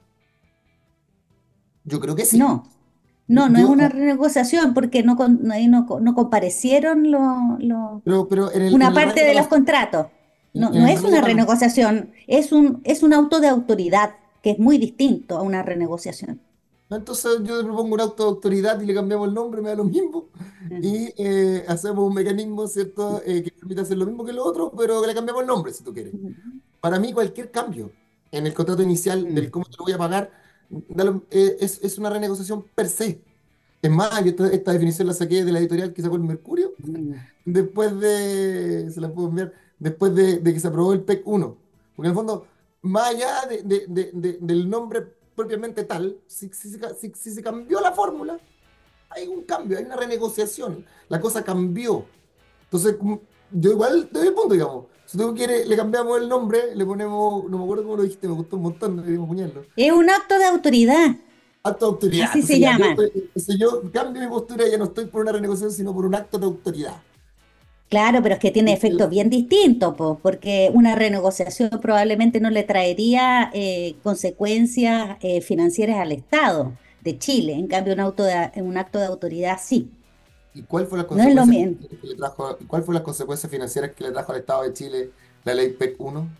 Yo creo que sí. No, Yo, no, no es yo- una renegociación porque no, con- no, ahí no, co- no comparecieron los, los- pero, pero en el, en una el parte rayo de de los la, contratos. en, No, en no el es rayo una de la- renegociación, es un, es un auto de autoridad, que es muy distinto a una renegociación. Entonces yo le propongo un auto de autoridad y le cambiamos el nombre, me da lo mismo. Mm. Y eh, hacemos un mecanismo, ¿cierto?, eh, que permite hacer lo mismo que lo otro, pero que le cambiamos el nombre, si tú quieres. Mm. Para mí, cualquier cambio en el contrato inicial del Mm. cómo te lo voy a pagar da lo- eh, es, es una renegociación per se. Es más, yo esta, esta definición la saqué de la editorial que sacó el Mercurio, Mm. después de, se la puedo enviar, después de, de que se aprobó el P E C uno. Porque en el fondo, más allá de- de- de- de- del nombre propiamente tal, si, si se ca- si- si se cambió la fórmula, hay un cambio, hay una renegociación. La cosa cambió. Entonces, como- yo igual te doy el punto, digamos. Si tú quieres, le cambiamos el nombre, le ponemos, no me acuerdo cómo lo dijiste, me gustó un montón, le dimos puñarlo. Es un acto de autoridad, Acto de autoridad. así se Entonces ya, yo, llama. estoy- entonces yo cambio mi postura, ya no estoy por una renegociación, sino por un acto de autoridad. Claro, pero es que tiene efectos bien distintos, po, porque una renegociación probablemente no le traería eh, consecuencias eh, financieras al Estado de Chile. En cambio, un, auto de- un acto de autoridad sí. ¿Y cuál fue las No es lo consecuencias mismo. que le trajo, y cuál fue las consecuencias financieras que le trajo al Estado de Chile la ley P E C uno?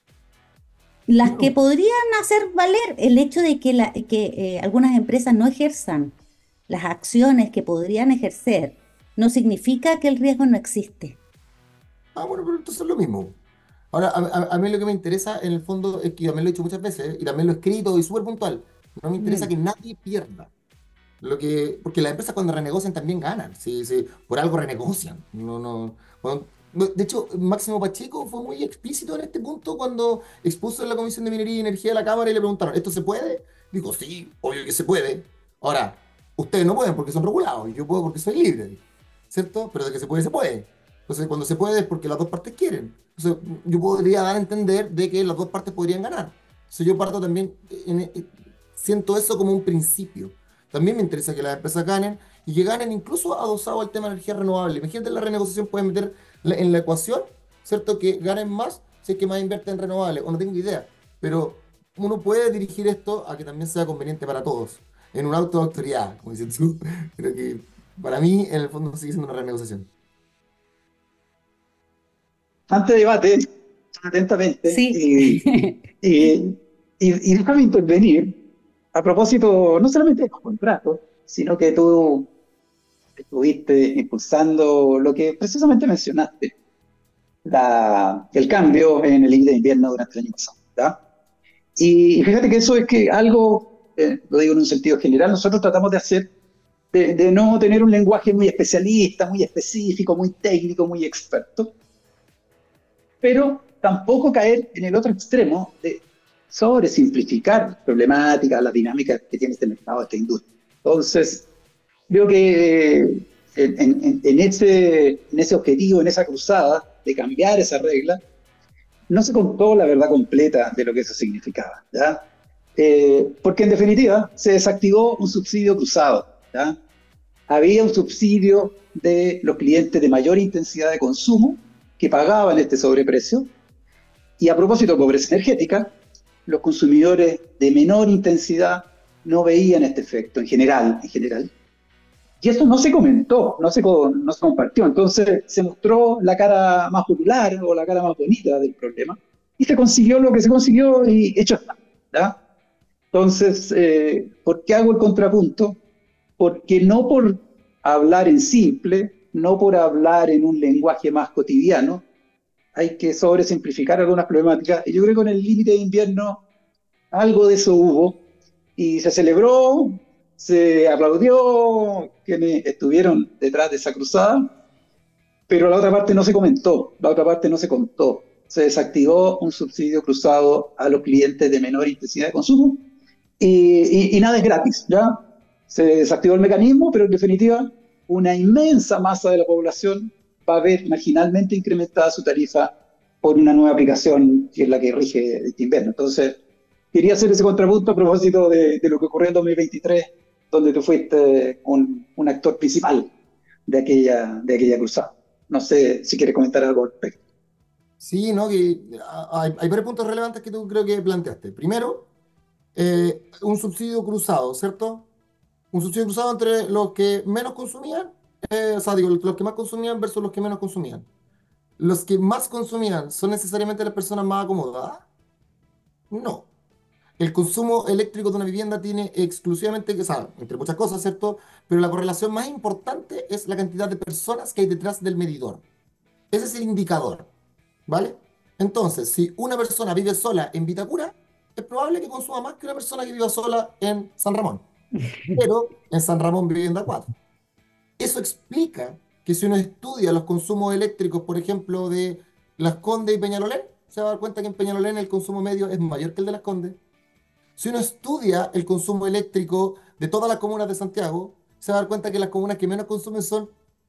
Las que Ninguno. podrían hacer valer el hecho de que, la- que eh, algunas empresas no ejerzan las acciones que podrían ejercer, no significa que el riesgo no existe. Ah, bueno, pero entonces es lo mismo. Ahora, a, a- a mí lo que me interesa en el fondo es que yo también lo he dicho muchas veces y también lo he escrito y súper puntual. No me interesa Mm. que nadie pierda. Lo que, porque las empresas cuando renegocian también ganan. Sí, sí, por algo renegocian. No, no, cuando- no, de hecho, Máximo Pacheco fue muy explícito en este punto cuando expuso en la Comisión de Minería y Energía de la Cámara y le preguntaron, ¿esto se puede? Dijo, sí, obvio que se puede. Ahora, ustedes no pueden porque son regulados, y yo puedo porque soy libre, ¿cierto? Pero de que se puede, se puede. Entonces, cuando se puede es porque las dos partes quieren. Entonces, yo podría dar a entender de que las dos partes podrían ganar. Entonces, yo parto también, en- en- siento eso como un principio. También me interesa que las empresas ganen y que ganen incluso adosado al tema de energía renovable. Imagínate, en la renegociación pueden meter la- en la ecuación, ¿cierto? Que ganen más si es que más invierten en renovables, o no tengo idea. Pero uno puede dirigir esto a que también sea conveniente para todos, en un auto de autoridad, como dices tú. Pero que para mí, en el fondo, sigue siendo una renegociación. Ante debate, atentamente, Sí. y, y, y, y déjame intervenir a propósito no solamente de los contratos, sino que tú estuviste impulsando lo que precisamente mencionaste, la, el cambio en el I V de invierno durante el año pasado. ¿Ya? Y, y fíjate que eso es que algo, eh, lo digo en un sentido general, nosotros tratamos de hacer, de, de no tener un lenguaje muy especialista, muy específico, muy técnico, muy experto, pero tampoco caer en el otro extremo de sobresimplificar las problemáticas, las dinámicas que tiene este mercado, esta industria. Entonces, creo que en, en, en, ese, en ese objetivo, en esa cruzada de cambiar esa regla, no se contó la verdad completa de lo que eso significaba, ¿ya? Eh, porque en definitiva se desactivó un subsidio cruzado, ¿ya? Había un subsidio de los clientes de mayor intensidad de consumo que pagaban este sobreprecio, y a propósito de pobreza energética, los consumidores de menor intensidad no veían este efecto en general, en general. Y eso no se comentó, no se, no se compartió. Entonces se mostró la cara más popular o la cara más bonita del problema y se consiguió lo que se consiguió y hecho está. ¿Ya? Entonces, eh, ¿por qué hago el contrapunto? Porque no por hablar en simple, no por hablar en un lenguaje más cotidiano, hay que sobresimplificar algunas problemáticas. Y yo creo que con el límite de invierno algo de eso hubo y se celebró, se aplaudió quienes estuvieron detrás de esa cruzada, pero la otra parte no se comentó, la otra parte no se contó. Se desactivó un subsidio cruzado a los clientes de menor intensidad de consumo y, y, y nada es gratis, ¿ya? Se desactivó el mecanismo, pero en definitiva una inmensa masa de la población va a ver marginalmente incrementada su tarifa por una nueva aplicación que es la que rige este invierno. Entonces, quería hacer ese contrapunto a propósito de, de lo que ocurrió en dos mil veintitrés, donde tú fuiste un, un actor principal de aquella, de aquella cruzada. No sé si quieres comentar algo al respecto. Sí, ¿no? Que ah, hay, hay varios puntos relevantes que tú creo que planteaste. Primero, eh, un subsidio cruzado, ¿cierto? Un subsidio cruzado entre los que menos consumían, eh, o sea, digo, los que más consumían versus los que menos consumían. ¿Los que más consumían son necesariamente las personas más acomodadas? No. El consumo eléctrico de una vivienda tiene exclusivamente, o sea, entre muchas cosas, ¿cierto? Pero la correlación más importante es la cantidad de personas que hay detrás del medidor. Ese es el indicador, ¿vale? Entonces, si una persona vive sola en Vitacura, es probable que consuma más que una persona que viva sola en San Ramón. Pero en San Ramón vivienda cuatro. Eso explica que si uno estudia los consumos eléctricos, por ejemplo, de Las Condes y Peñalolén, se va a dar cuenta que en Peñalolén el consumo medio es mayor que el de Las Condes. Si uno estudia el consumo eléctrico de todas las comunas de Santiago, se va a dar cuenta que las comunas que menos consumen son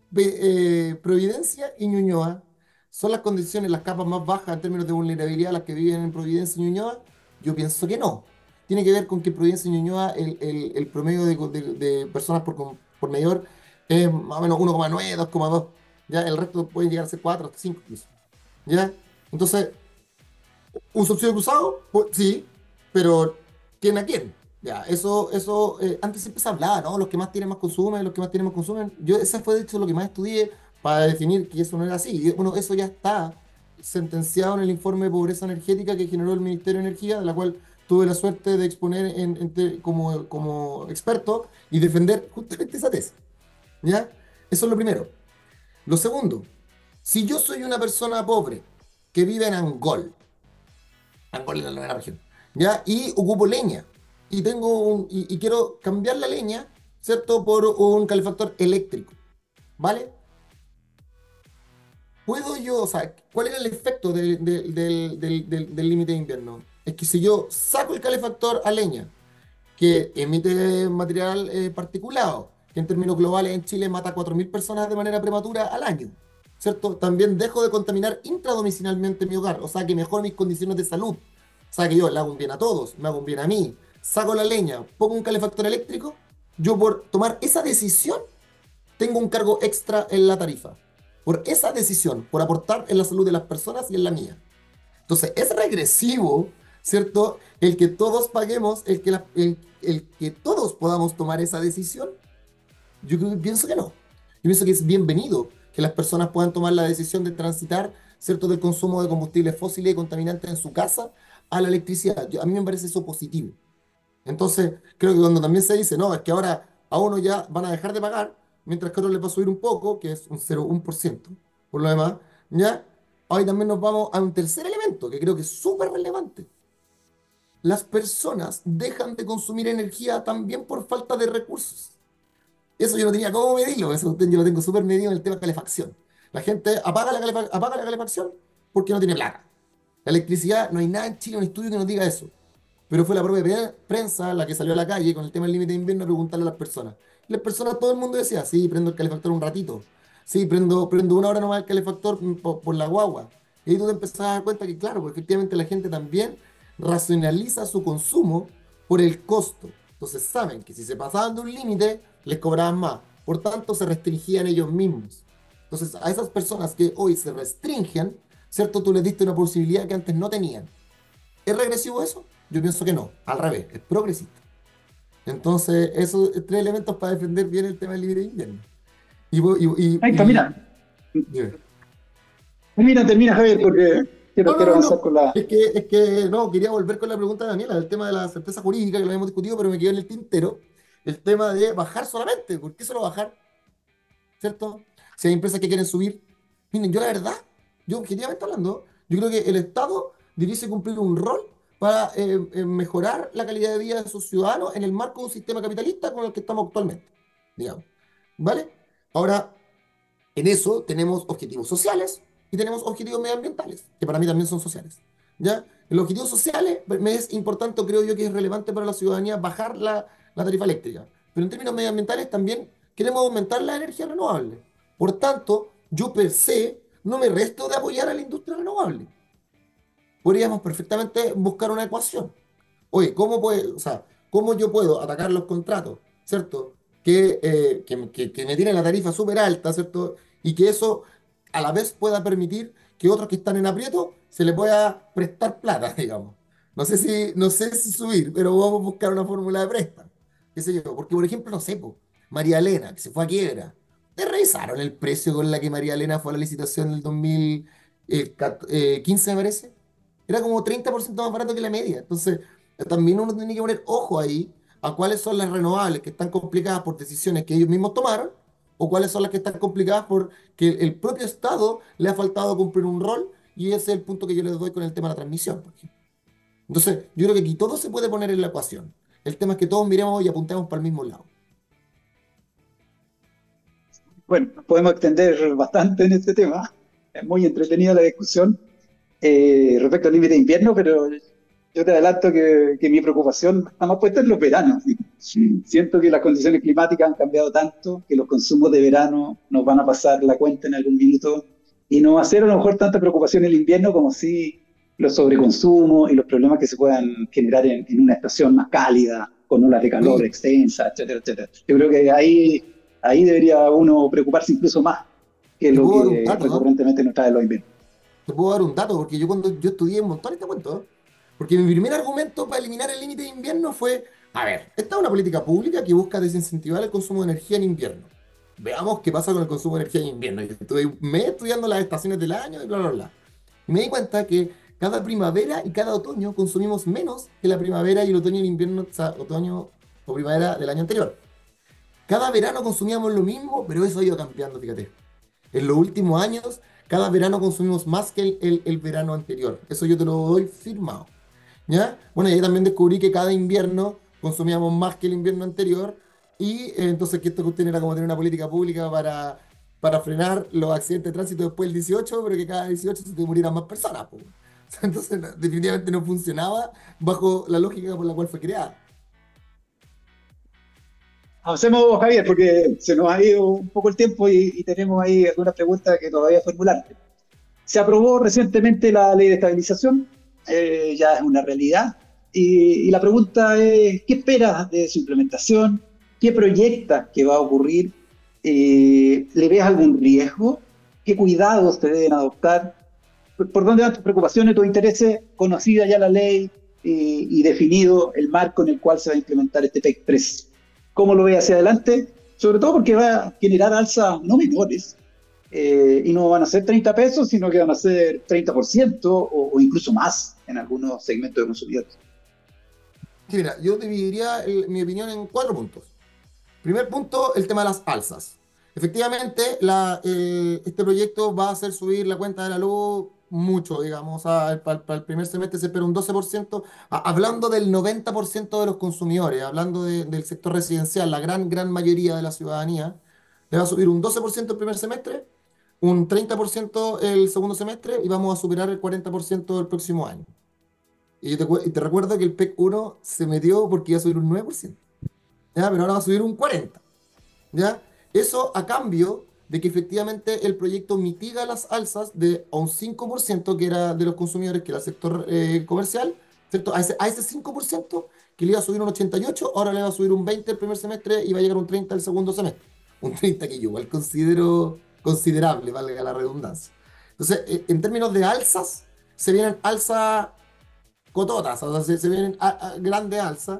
eh, Providencia y Ñuñoa. ¿Son las condiciones, las capas más bajas en términos de vulnerabilidad las que viven en Providencia y Ñuñoa? Yo pienso que no. Tiene que ver con que en Providencia y Ñuñoa el, el, el promedio de, de- de personas por, com- por mayor es más o menos uno coma nueve, dos coma dos. ¿Ya? El resto pueden llegar a ser cuatro hasta cinco incluso. ¿Ya? Entonces, ¿un subsidio cruzado? Pues, sí, pero ¿quién a quién? Ya, eso, eso eh, antes siempre se hablaba, ¿no? Los que más tienen más consumen, los que más tienen más consumen. Yo, esa fue de hecho lo que más estudié para definir que eso no era así. Y bueno, eso ya está sentenciado en el informe de pobreza energética que generó el Ministerio de Energía, de la cual tuve la suerte de exponer en- en te- como, como experto y defender justamente esa tesis. ¿Ya? Eso es lo primero. Lo segundo, si yo soy una persona pobre que vive en Angol, Angol es la novena región, ¿ya? Y ocupo leña. Y tengo un, y, y quiero cambiar la leña, ¿cierto? Por un calefactor eléctrico, ¿vale? ¿Puedo yo, o sea, cuál era el efecto del del- del- del- del- del límite de invierno? Es que si yo saco el calefactor a leña, que emite material eh, particulado, que en términos globales en Chile mata a cuatro mil personas de manera prematura al año, ¿cierto? También dejo de contaminar intradomiciliarmente mi hogar, o sea que mejoro mis condiciones de salud, o sea que yo le hago un bien a todos, me hago un bien a mí, saco la leña, pongo un calefactor eléctrico, yo por tomar esa decisión tengo un cargo extra en la tarifa. Por esa decisión, por aportar en la salud de las personas y en la mía. Entonces, es regresivo, ¿cierto? El que todos paguemos, el que, la- el, el que todos podamos tomar esa decisión. Yo creo- pienso que no. Yo pienso que es bienvenido que las personas puedan tomar la decisión de transitar, ¿cierto?, del consumo de combustibles fósiles y contaminantes en su casa a la electricidad. Yo- a mí me parece eso positivo. Entonces, creo que cuando también se dice, no, es que ahora a uno ya van a dejar de pagar, mientras que a otro les va a subir un poco, que es un cero coma uno por ciento, por lo demás, ¿ya? Hoy también nos vamos a un tercer elemento que creo que es súper relevante. Las personas dejan de consumir energía también por falta de recursos. Eso yo no tenía cómo medirlo, eso yo lo tengo súper medido en el tema de calefacción. La gente apaga la, calefa- apaga la calefacción porque no tiene plata. La electricidad, no hay nada en Chile, un estudio que nos diga eso. Pero fue la propia pre- prensa la que salió a la calle con el tema del límite de invierno a preguntarle a las personas. Y las personas, todo el mundo decía, sí, prendo el calefactor un ratito. Sí, prendo, prendo una hora nomás el calefactor mm, po- por, la guagua. Y ahí tú te empezás a dar cuenta que, claro, porque efectivamente la gente también racionaliza su consumo por el costo. Entonces saben que si se pasaban de un límite, les cobraban más. Por tanto, se restringían ellos mismos. Entonces, a esas personas que hoy se restringen, ¿cierto? Tú les diste una posibilidad que antes no tenían. ¿Es regresivo eso? Yo pienso que no, al revés, es progresista. Entonces, esos tres elementos para defender bien el tema del libre invierno. Y, vo- y, Ahí y, está, y- mira. dime. Termina, termina, Javier, porque No, quiero, no, quiero no, avanzar no. con la... Es que, es que, no, quería volver con la pregunta de Daniela, del tema de la certeza jurídica, que lo habíamos discutido, pero me quedó en el tintero. El tema de bajar solamente. ¿Por qué solo bajar? ¿Cierto? Si hay empresas que quieren subir. Miren, yo la verdad, yo objetivamente hablando, yo creo que el Estado debiese cumplir un rol para eh, eh, mejorar la calidad de vida de sus ciudadanos en el marco de un sistema capitalista con el que estamos actualmente, digamos. ¿Vale? Ahora, en eso tenemos objetivos sociales y tenemos objetivos medioambientales, que para mí también son sociales. ¿Ya? En los objetivos sociales me es importante, creo yo que es relevante para la ciudadanía bajar la, la tarifa eléctrica. Pero en términos medioambientales también queremos aumentar la energía renovable. Por tanto, yo per se no me resto de apoyar a la industria renovable. Podríamos perfectamente buscar una ecuación. Oye, ¿cómo puede, o sea, cómo yo puedo atacar los contratos, ¿cierto? Que, eh, que, que- que me tienen la tarifa súper alta, ¿cierto? Y que eso a la vez pueda permitir que otros que están en aprieto se le pueda prestar plata, digamos. No sé si, no sé si subir, pero vamos a buscar una fórmula de préstamo. ¿Qué sé yo? Porque, por ejemplo, no sé, po, María Elena, que se fue a quiebra. ¿Te revisaron el precio con la que María Elena fue a la licitación en el dos mil quince, me parece? Era como treinta por ciento más barato que la media. Entonces, también uno tiene que poner ojo ahí a cuáles son las renovables que están complicadas por decisiones que ellos mismos tomaron o cuáles son las que están complicadas porque el propio Estado le ha faltado cumplir un rol y ese es el punto que yo les doy con el tema de la transmisión, por ejemplo. Entonces, yo creo que aquí todo se puede poner en la ecuación. El tema es que todos miremos y apuntemos para el mismo lado. Bueno, nos podemos extender bastante en este tema. Es muy entretenida la discusión eh, respecto al límite de invierno, pero yo te adelanto que, que mi preocupación está más puesta en los veranos. Sí. Siento que las condiciones climáticas han cambiado tanto que los consumos de verano nos van a pasar la cuenta en algún minuto y no va a ser a lo mejor tanta preocupación el invierno como si los sobreconsumos y los problemas que se puedan generar en, en una estación más cálida, con olas de calor Oye, extensas, etcétera, etcétera. Yo creo que ahí, ahí debería uno preocuparse incluso más que te lo puedo dar un que dato, ¿no? recurrentemente nos trae los inviernos. Te puedo dar un dato, porque yo cuando yo estudié un montón este cuento, ¿eh? Porque mi primer argumento para eliminar el límite de invierno fue, a ver, esta es una política pública que busca desincentivar el consumo de energía en invierno. Veamos qué pasa con el consumo de energía en invierno. Y estuve un mes estudiando las estaciones del año y bla, bla, bla. Y me di cuenta que cada primavera y cada otoño consumimos menos que la primavera y el otoño y el invierno, o sea, otoño o primavera del año anterior. Cada verano consumíamos lo mismo, pero eso ha ido cambiando, fíjate. En los últimos años, cada verano consumimos más que el, el- el verano anterior. Eso yo te lo doy firmado. ¿Ya? Bueno, y ahí también descubrí que cada invierno consumíamos más que el invierno anterior. Y eh, entonces que esta cuestión era como tener una política pública para, para frenar los accidentes de tránsito después del dieciocho, pero que cada dieciocho se te murieran más personas, po. Entonces, no- definitivamente no funcionaba bajo la lógica por la cual fue creada. Avancemos, Javier, porque se nos ha ido un poco el tiempo y, y tenemos ahí algunas preguntas que todavía formularte. Se aprobó recientemente la ley de estabilización, eh, ya es una realidad, y, y la pregunta es, ¿qué esperas de su implementación? ¿Qué proyectas que va a ocurrir? Eh, ¿Le ves algún riesgo? ¿Qué cuidados te deben adoptar? ¿Por, por dónde van tus preocupaciones, tus intereses? Conocida ya la ley eh, y definido el marco en el cual se va a implementar este P E C tres. ¿Cómo lo ves hacia adelante? Sobre todo porque va a generar alzas no menores, eh, y no van a ser treinta pesos, sino que van a ser treinta por ciento o, o incluso más en algunos segmentos de consumidores. Sí, mira, yo dividiría el- mi opinión en cuatro puntos. Primer punto, el tema de las alzas. Efectivamente, la, eh, este proyecto va a hacer subir la cuenta de la luz mucho, digamos. O sea, para, para el primer semestre se espera un doce por ciento. A- hablando del noventa por ciento de los consumidores, hablando de- del sector residencial, la gran, gran mayoría de la ciudadanía, le va a subir un doce por ciento el primer semestre, un treinta por ciento el segundo semestre y vamos a superar el cuarenta por ciento el próximo año. Y yo te, cu- y te recuerdo que el P E C uno se metió porque iba a subir un nueve por ciento, ¿ya? Pero ahora va a subir un cuarenta por ciento. ¿Ya? Eso a cambio de que efectivamente el proyecto mitiga las alzas de a un cinco por ciento que era de los consumidores, que era el sector eh, comercial, ¿cierto? A ese, a ese cinco por ciento que le iba a subir un ochenta y ocho, ahora le va a subir un veinte el primer semestre y va a llegar a un treinta el segundo semestre. Un treinta que yo igual considero considerable, valga la redundancia. Entonces, eh, en términos de alzas, se vienen alzas cototas, o sea, se, se vienen a- a- grandes alzas.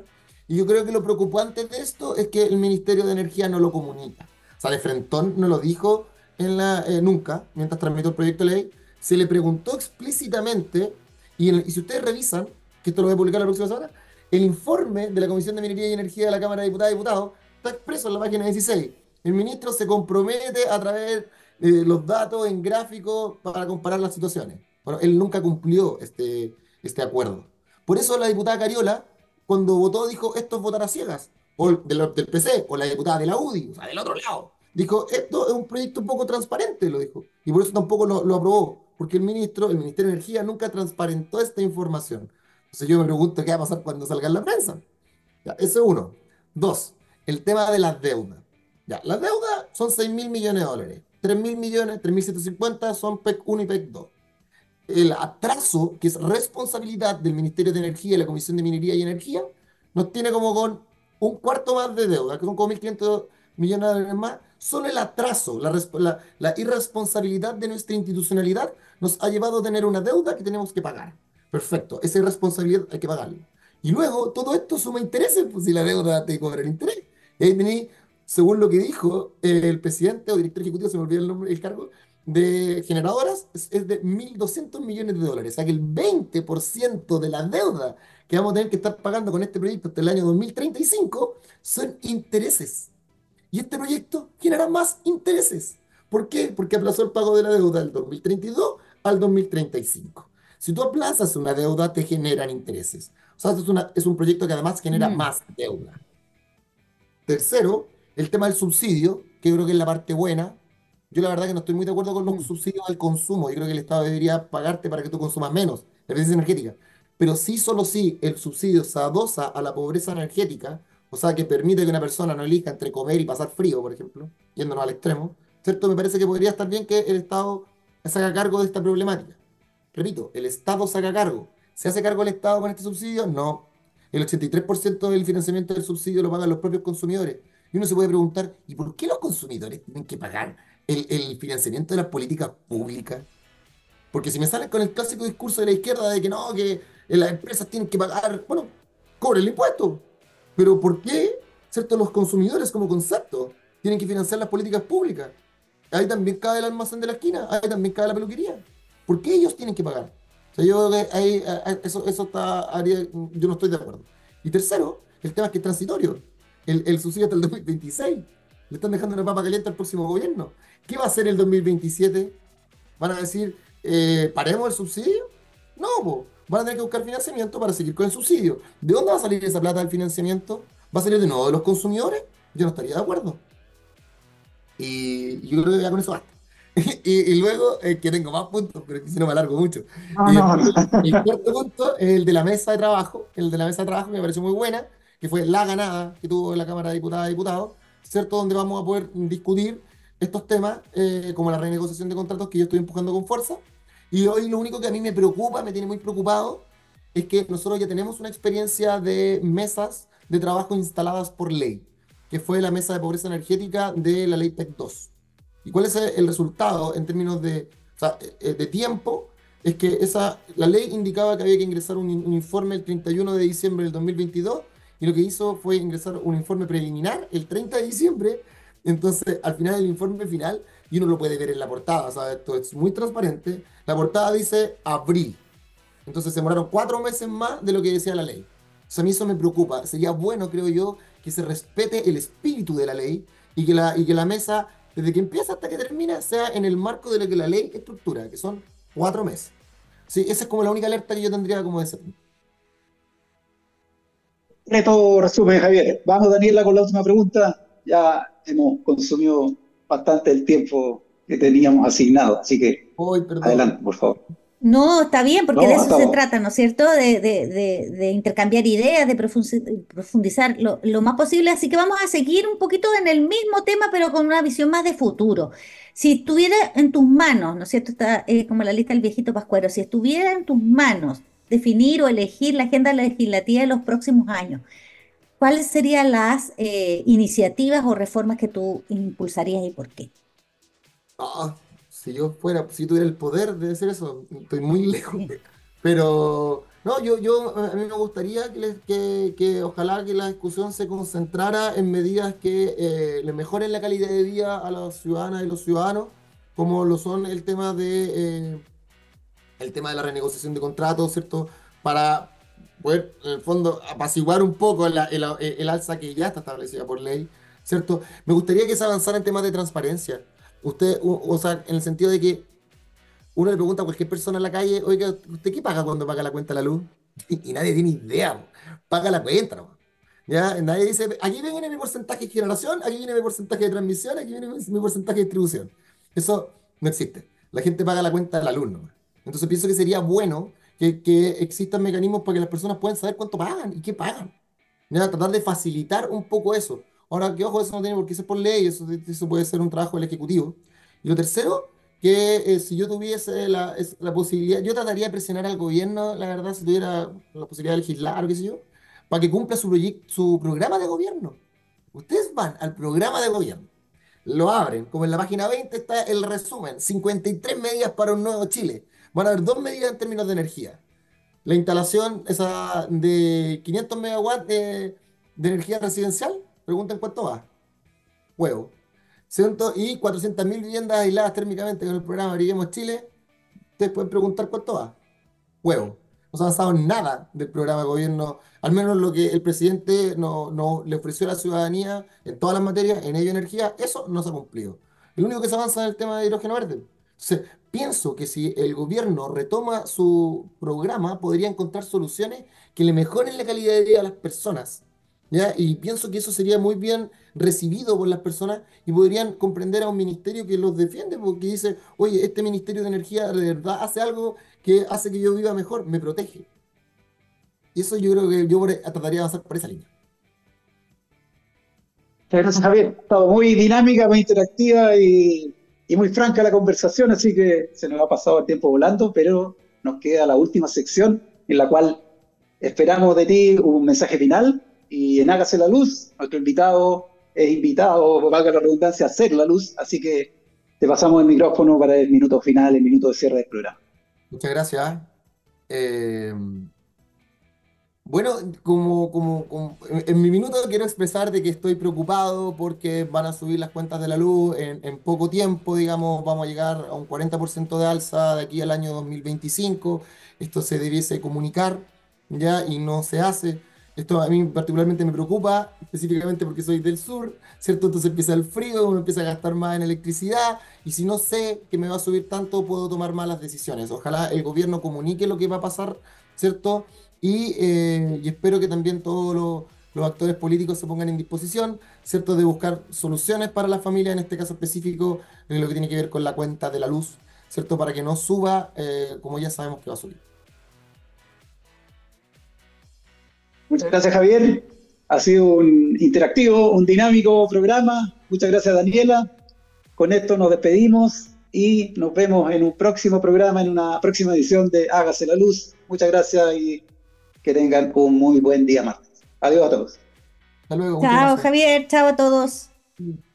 Y yo creo que lo preocupante de esto es que el Ministerio de Energía no lo comunica. O sea, de frentón no lo dijo en la, eh, nunca, mientras tramitó el proyecto de ley. Se le preguntó explícitamente, y, en- y si ustedes revisan, que esto lo voy a publicar la próxima semana, el informe de la Comisión de Minería y Energía de la Cámara de Diputadas y Diputados está expreso en la página dieciséis. El ministro se compromete a traer eh, los datos en gráficos para comparar las situaciones. Bueno, él nunca cumplió este, este acuerdo. Por eso la diputada Cariola, cuando votó, dijo, esto es votar a ciegas. O el del, del P C, o la diputada de la U D I, o sea, del otro lado. Dijo, esto es un proyecto un poco transparente, lo dijo. Y por eso tampoco lo, lo aprobó, porque el ministro, el Ministerio de Energía, nunca transparentó esta información. Entonces yo me pregunto qué va a pasar cuando salga en la prensa. Ya, ese es uno. Dos, el tema de las deudas. Ya, las deudas son seis mil millones de dólares. Tres mil millones, tres mil setecientos cincuenta son P E C uno y P E C dos. El atraso, que es responsabilidad del Ministerio de Energía y la Comisión de Minería y Energía, nos tiene como con un cuarto más de deuda, que son como mil quinientos millones de dólares más. Solo el atraso, la, la, la irresponsabilidad de nuestra institucionalidad nos ha llevado a tener una deuda que tenemos que pagar. Perfecto, esa irresponsabilidad hay que pagarla. Y luego todo esto suma intereses, pues si la deuda te cobra el interés. Y ahí tení, según lo que dijo eh, el presidente o director ejecutivo, se me olvidó el nombre, el cargo, de generadoras es, es de mil doscientos millones de dólares. O sea que el veinte por ciento de la deuda que vamos a tener que estar pagando con este proyecto hasta el año dos mil treinta y cinco son intereses. Y este proyecto genera más intereses. ¿Por qué? Porque aplazó el pago de la deuda del dos mil treinta y dos al dos mil treinta y cinco. Si tú aplazas una deuda, te generan intereses. O sea, es, una- es un proyecto que además genera Mm, más deuda. Tercero, el tema del subsidio, que yo creo que es la parte buena. Yo la verdad que no estoy muy de acuerdo con los mm, subsidios al consumo. Yo creo que el Estado debería pagarte para que tú consumas menos, la eficiencia energética. Pero sí, solo sí, el subsidio se adosa a la pobreza energética, o sea, que permite que una persona no elija entre comer y pasar frío, por ejemplo, yéndonos al extremo, ¿cierto? Me parece que podría estar bien que el Estado se haga cargo de esta problemática. Repito, el Estado se haga cargo. ¿Se hace cargo el Estado con este subsidio? No. El ochenta y tres por ciento del financiamiento del subsidio lo pagan los propios consumidores. Y uno se puede preguntar, ¿y por qué los consumidores tienen que pagar el, el financiamiento de las políticas públicas? Porque si me salen con el clásico discurso de la izquierda de que no, que eh, las empresas tienen que pagar, bueno, cobren el impuesto. Pero ¿por qué, cierto, los consumidores como concepto tienen que financiar las políticas públicas? Ahí también cae el almacén de la esquina, ahí también cae la peluquería. ¿Por qué ellos tienen que pagar? O sea, yo creo que ahí, a- a- eso, eso está, haría- yo no estoy de acuerdo. Y tercero, el tema es que es transitorio. El, el subsidio hasta el dos mil veintiséis. Le están dejando una papa caliente al próximo gobierno. ¿Qué va a hacer el dos mil veintisiete? ¿Van a decir, eh, paremos el subsidio? No, po. Van a tener que buscar financiamiento para seguir con el subsidio. ¿De dónde va a salir esa plata del financiamiento? ¿Va a salir de nuevo de los consumidores? Yo no estaría de acuerdo. Y yo creo que ya con eso basta. Y, y luego, eh, que tengo más puntos, pero que si no me alargo mucho. No, Y no, después, no. el cuarto punto es el de la mesa de trabajo. El de la mesa de trabajo que me pareció muy buena, que fue la ganada que tuvo la Cámara de Diputadas y Diputados, ¿cierto? Donde vamos a poder discutir estos temas, eh, como la renegociación de contratos que yo estoy empujando con fuerza. Y hoy lo único que a mí me preocupa, me tiene muy preocupado, es que nosotros ya tenemos una experiencia de mesas de trabajo instaladas por ley, que fue la mesa de pobreza energética de la ley P E C dos. ¿Y cuál es el resultado en términos de, o sea, eh, de tiempo? Es que esa, la ley indicaba que había que ingresar un, un informe el treinta y uno de diciembre del dos mil veintidós y lo que hizo fue ingresar un informe preliminar el treinta de diciembre. Entonces, al final el informe final, y uno lo puede ver en la portada, o sea, esto es muy transparente, la portada dice abril. Entonces se demoraron cuatro meses más de lo que decía la ley. O sea, a mí eso me preocupa. Sería bueno, creo yo, que se respete el espíritu de la ley y que la, y que la mesa, desde que empieza hasta que termina, sea en el marco de lo que la ley estructura, que son cuatro meses. Sí, esa es como la única alerta que yo tendría como de ese punto. Reto resumen, Javier. Vamos, Daniela, con la última pregunta. Ya hemos consumido bastante el tiempo que teníamos asignado, así que Hoy, perdón. adelante, por favor. No, está bien, porque de No, eso se estamos. trata, ¿no es cierto? De, de- de- de intercambiar ideas, de profunci- profundizar lo, lo más posible. Así que vamos a seguir un poquito en el mismo tema, pero con una visión más de futuro. Si estuviera en tus manos, ¿no es cierto? Está eh, como la lista del viejito Pascuero, si estuviera en tus manos definir o elegir la agenda legislativa de los próximos años, ¿cuáles serían las eh, iniciativas o reformas que tú impulsarías y por qué? Ah, si yo fuera, si tuviera el poder de hacer eso, estoy muy lejos. Sí. Pero No, yo, yo, a mí me gustaría que, les- que, que ojalá que la discusión se concentrara en medidas que eh, le mejoren la calidad de vida a las ciudadanas y los ciudadanos, como lo son el tema de, eh, el tema de la renegociación de contratos, ¿cierto? Para poder, en el fondo, apaciguar un poco la- el, el alza que ya está establecida por ley, ¿cierto? Me gustaría que se avanzara en temas de transparencia. Usted, o, o sea, en el sentido de que uno le pregunta a cualquier persona en la calle, oiga, ¿usted qué paga cuando paga la cuenta de la luz? Y, y nadie tiene idea, po. Paga la cuenta, ¿no? ¿Ya? Nadie dice, aquí viene mi porcentaje de generación, aquí viene mi porcentaje de transmisión, aquí viene mi, mi porcentaje de distribución. Eso no existe. La gente paga la cuenta de la luz, ¿no? Entonces pienso que sería bueno que, que existan mecanismos para que las personas puedan saber cuánto pagan y qué pagan. ¿Ya? Tratar de facilitar un poco eso. Ahora, que ojo, eso no tiene por qué ser por ley, eso, eso puede ser un trabajo del Ejecutivo. Y lo tercero, que eh, si yo tuviese la, es- la posibilidad, yo trataría de presionar al gobierno, la verdad, si tuviera la posibilidad de legislar o qué sé yo, para que cumpla su, proyec- su programa de gobierno. Ustedes van al programa de gobierno, lo abren, como en la página veinte está el resumen, cincuenta y tres medidas para un nuevo Chile. Van a haber dos medidas en términos de energía. La instalación esa de quinientos megawatts de, de energía residencial, pregunten cuánto va. Huevo. Ciento- Y cuatrocientas mil viviendas aisladas térmicamente con el programa Abriguemos Chile. Ustedes pueden preguntar cuánto va. Huevo. No se ha avanzado en nada del programa de gobierno, al menos lo que el presidente no, no le ofreció a la ciudadanía en todas las materias, en ello energía, eso no se ha cumplido. Lo único que se avanza es el tema de hidrógeno verde. Entonces, pienso que si el gobierno retoma su programa, podría encontrar soluciones que le mejoren la calidad de vida a las personas. ¿Ya? Y pienso que eso sería muy bien recibido por las personas y podrían comprender a un ministerio que los defiende, porque dice, oye, este Ministerio de Energía de verdad hace algo que hace que yo viva mejor, me protege. Y eso yo creo que yo por- trataría de avanzar por esa línea. Muchas gracias, Javier. Ha estado muy dinámica, muy interactiva y, y muy franca la conversación, así que se nos ha pasado el tiempo volando, pero nos queda la última sección en la cual esperamos de ti un mensaje final y en Hágase la Luz, nuestro invitado es invitado, valga la redundancia, a hacer la luz, así que te pasamos el micrófono para el minuto final, el minuto de cierre del programa. Muchas gracias. Eh, Bueno, como, como, como- en en mi minuto quiero expresar de que estoy preocupado porque van a subir las cuentas de la luz en, en poco tiempo, digamos, vamos a llegar a un cuarenta por ciento de alza de aquí al año dos mil veinticinco. Esto se debiese comunicar, ¿ya? Y no se hace. Esto a mí particularmente me preocupa, específicamente porque soy del sur, ¿cierto? Entonces empieza el frío, uno empieza a gastar más en electricidad y si no sé que me va a subir tanto, puedo tomar malas decisiones. Ojalá el gobierno comunique lo que va a pasar, ¿cierto? Y, eh, y espero que también todos los, los actores políticos se pongan en disposición, ¿cierto?, de buscar soluciones para la familia, en este caso específico, en lo que tiene que ver con la cuenta de la luz, ¿cierto?, para que no suba, eh, como ya sabemos que va a subir. Muchas gracias, Javier. Ha sido un interactivo, un dinámico programa. Muchas gracias, Daniela. Con esto nos despedimos y nos vemos en un próximo programa, en una próxima edición de Hágase la Luz. Muchas gracias y que tengan un muy buen día martes. Adiós a todos. Hasta luego, muchas Chao, gracias. Javier, chao a todos.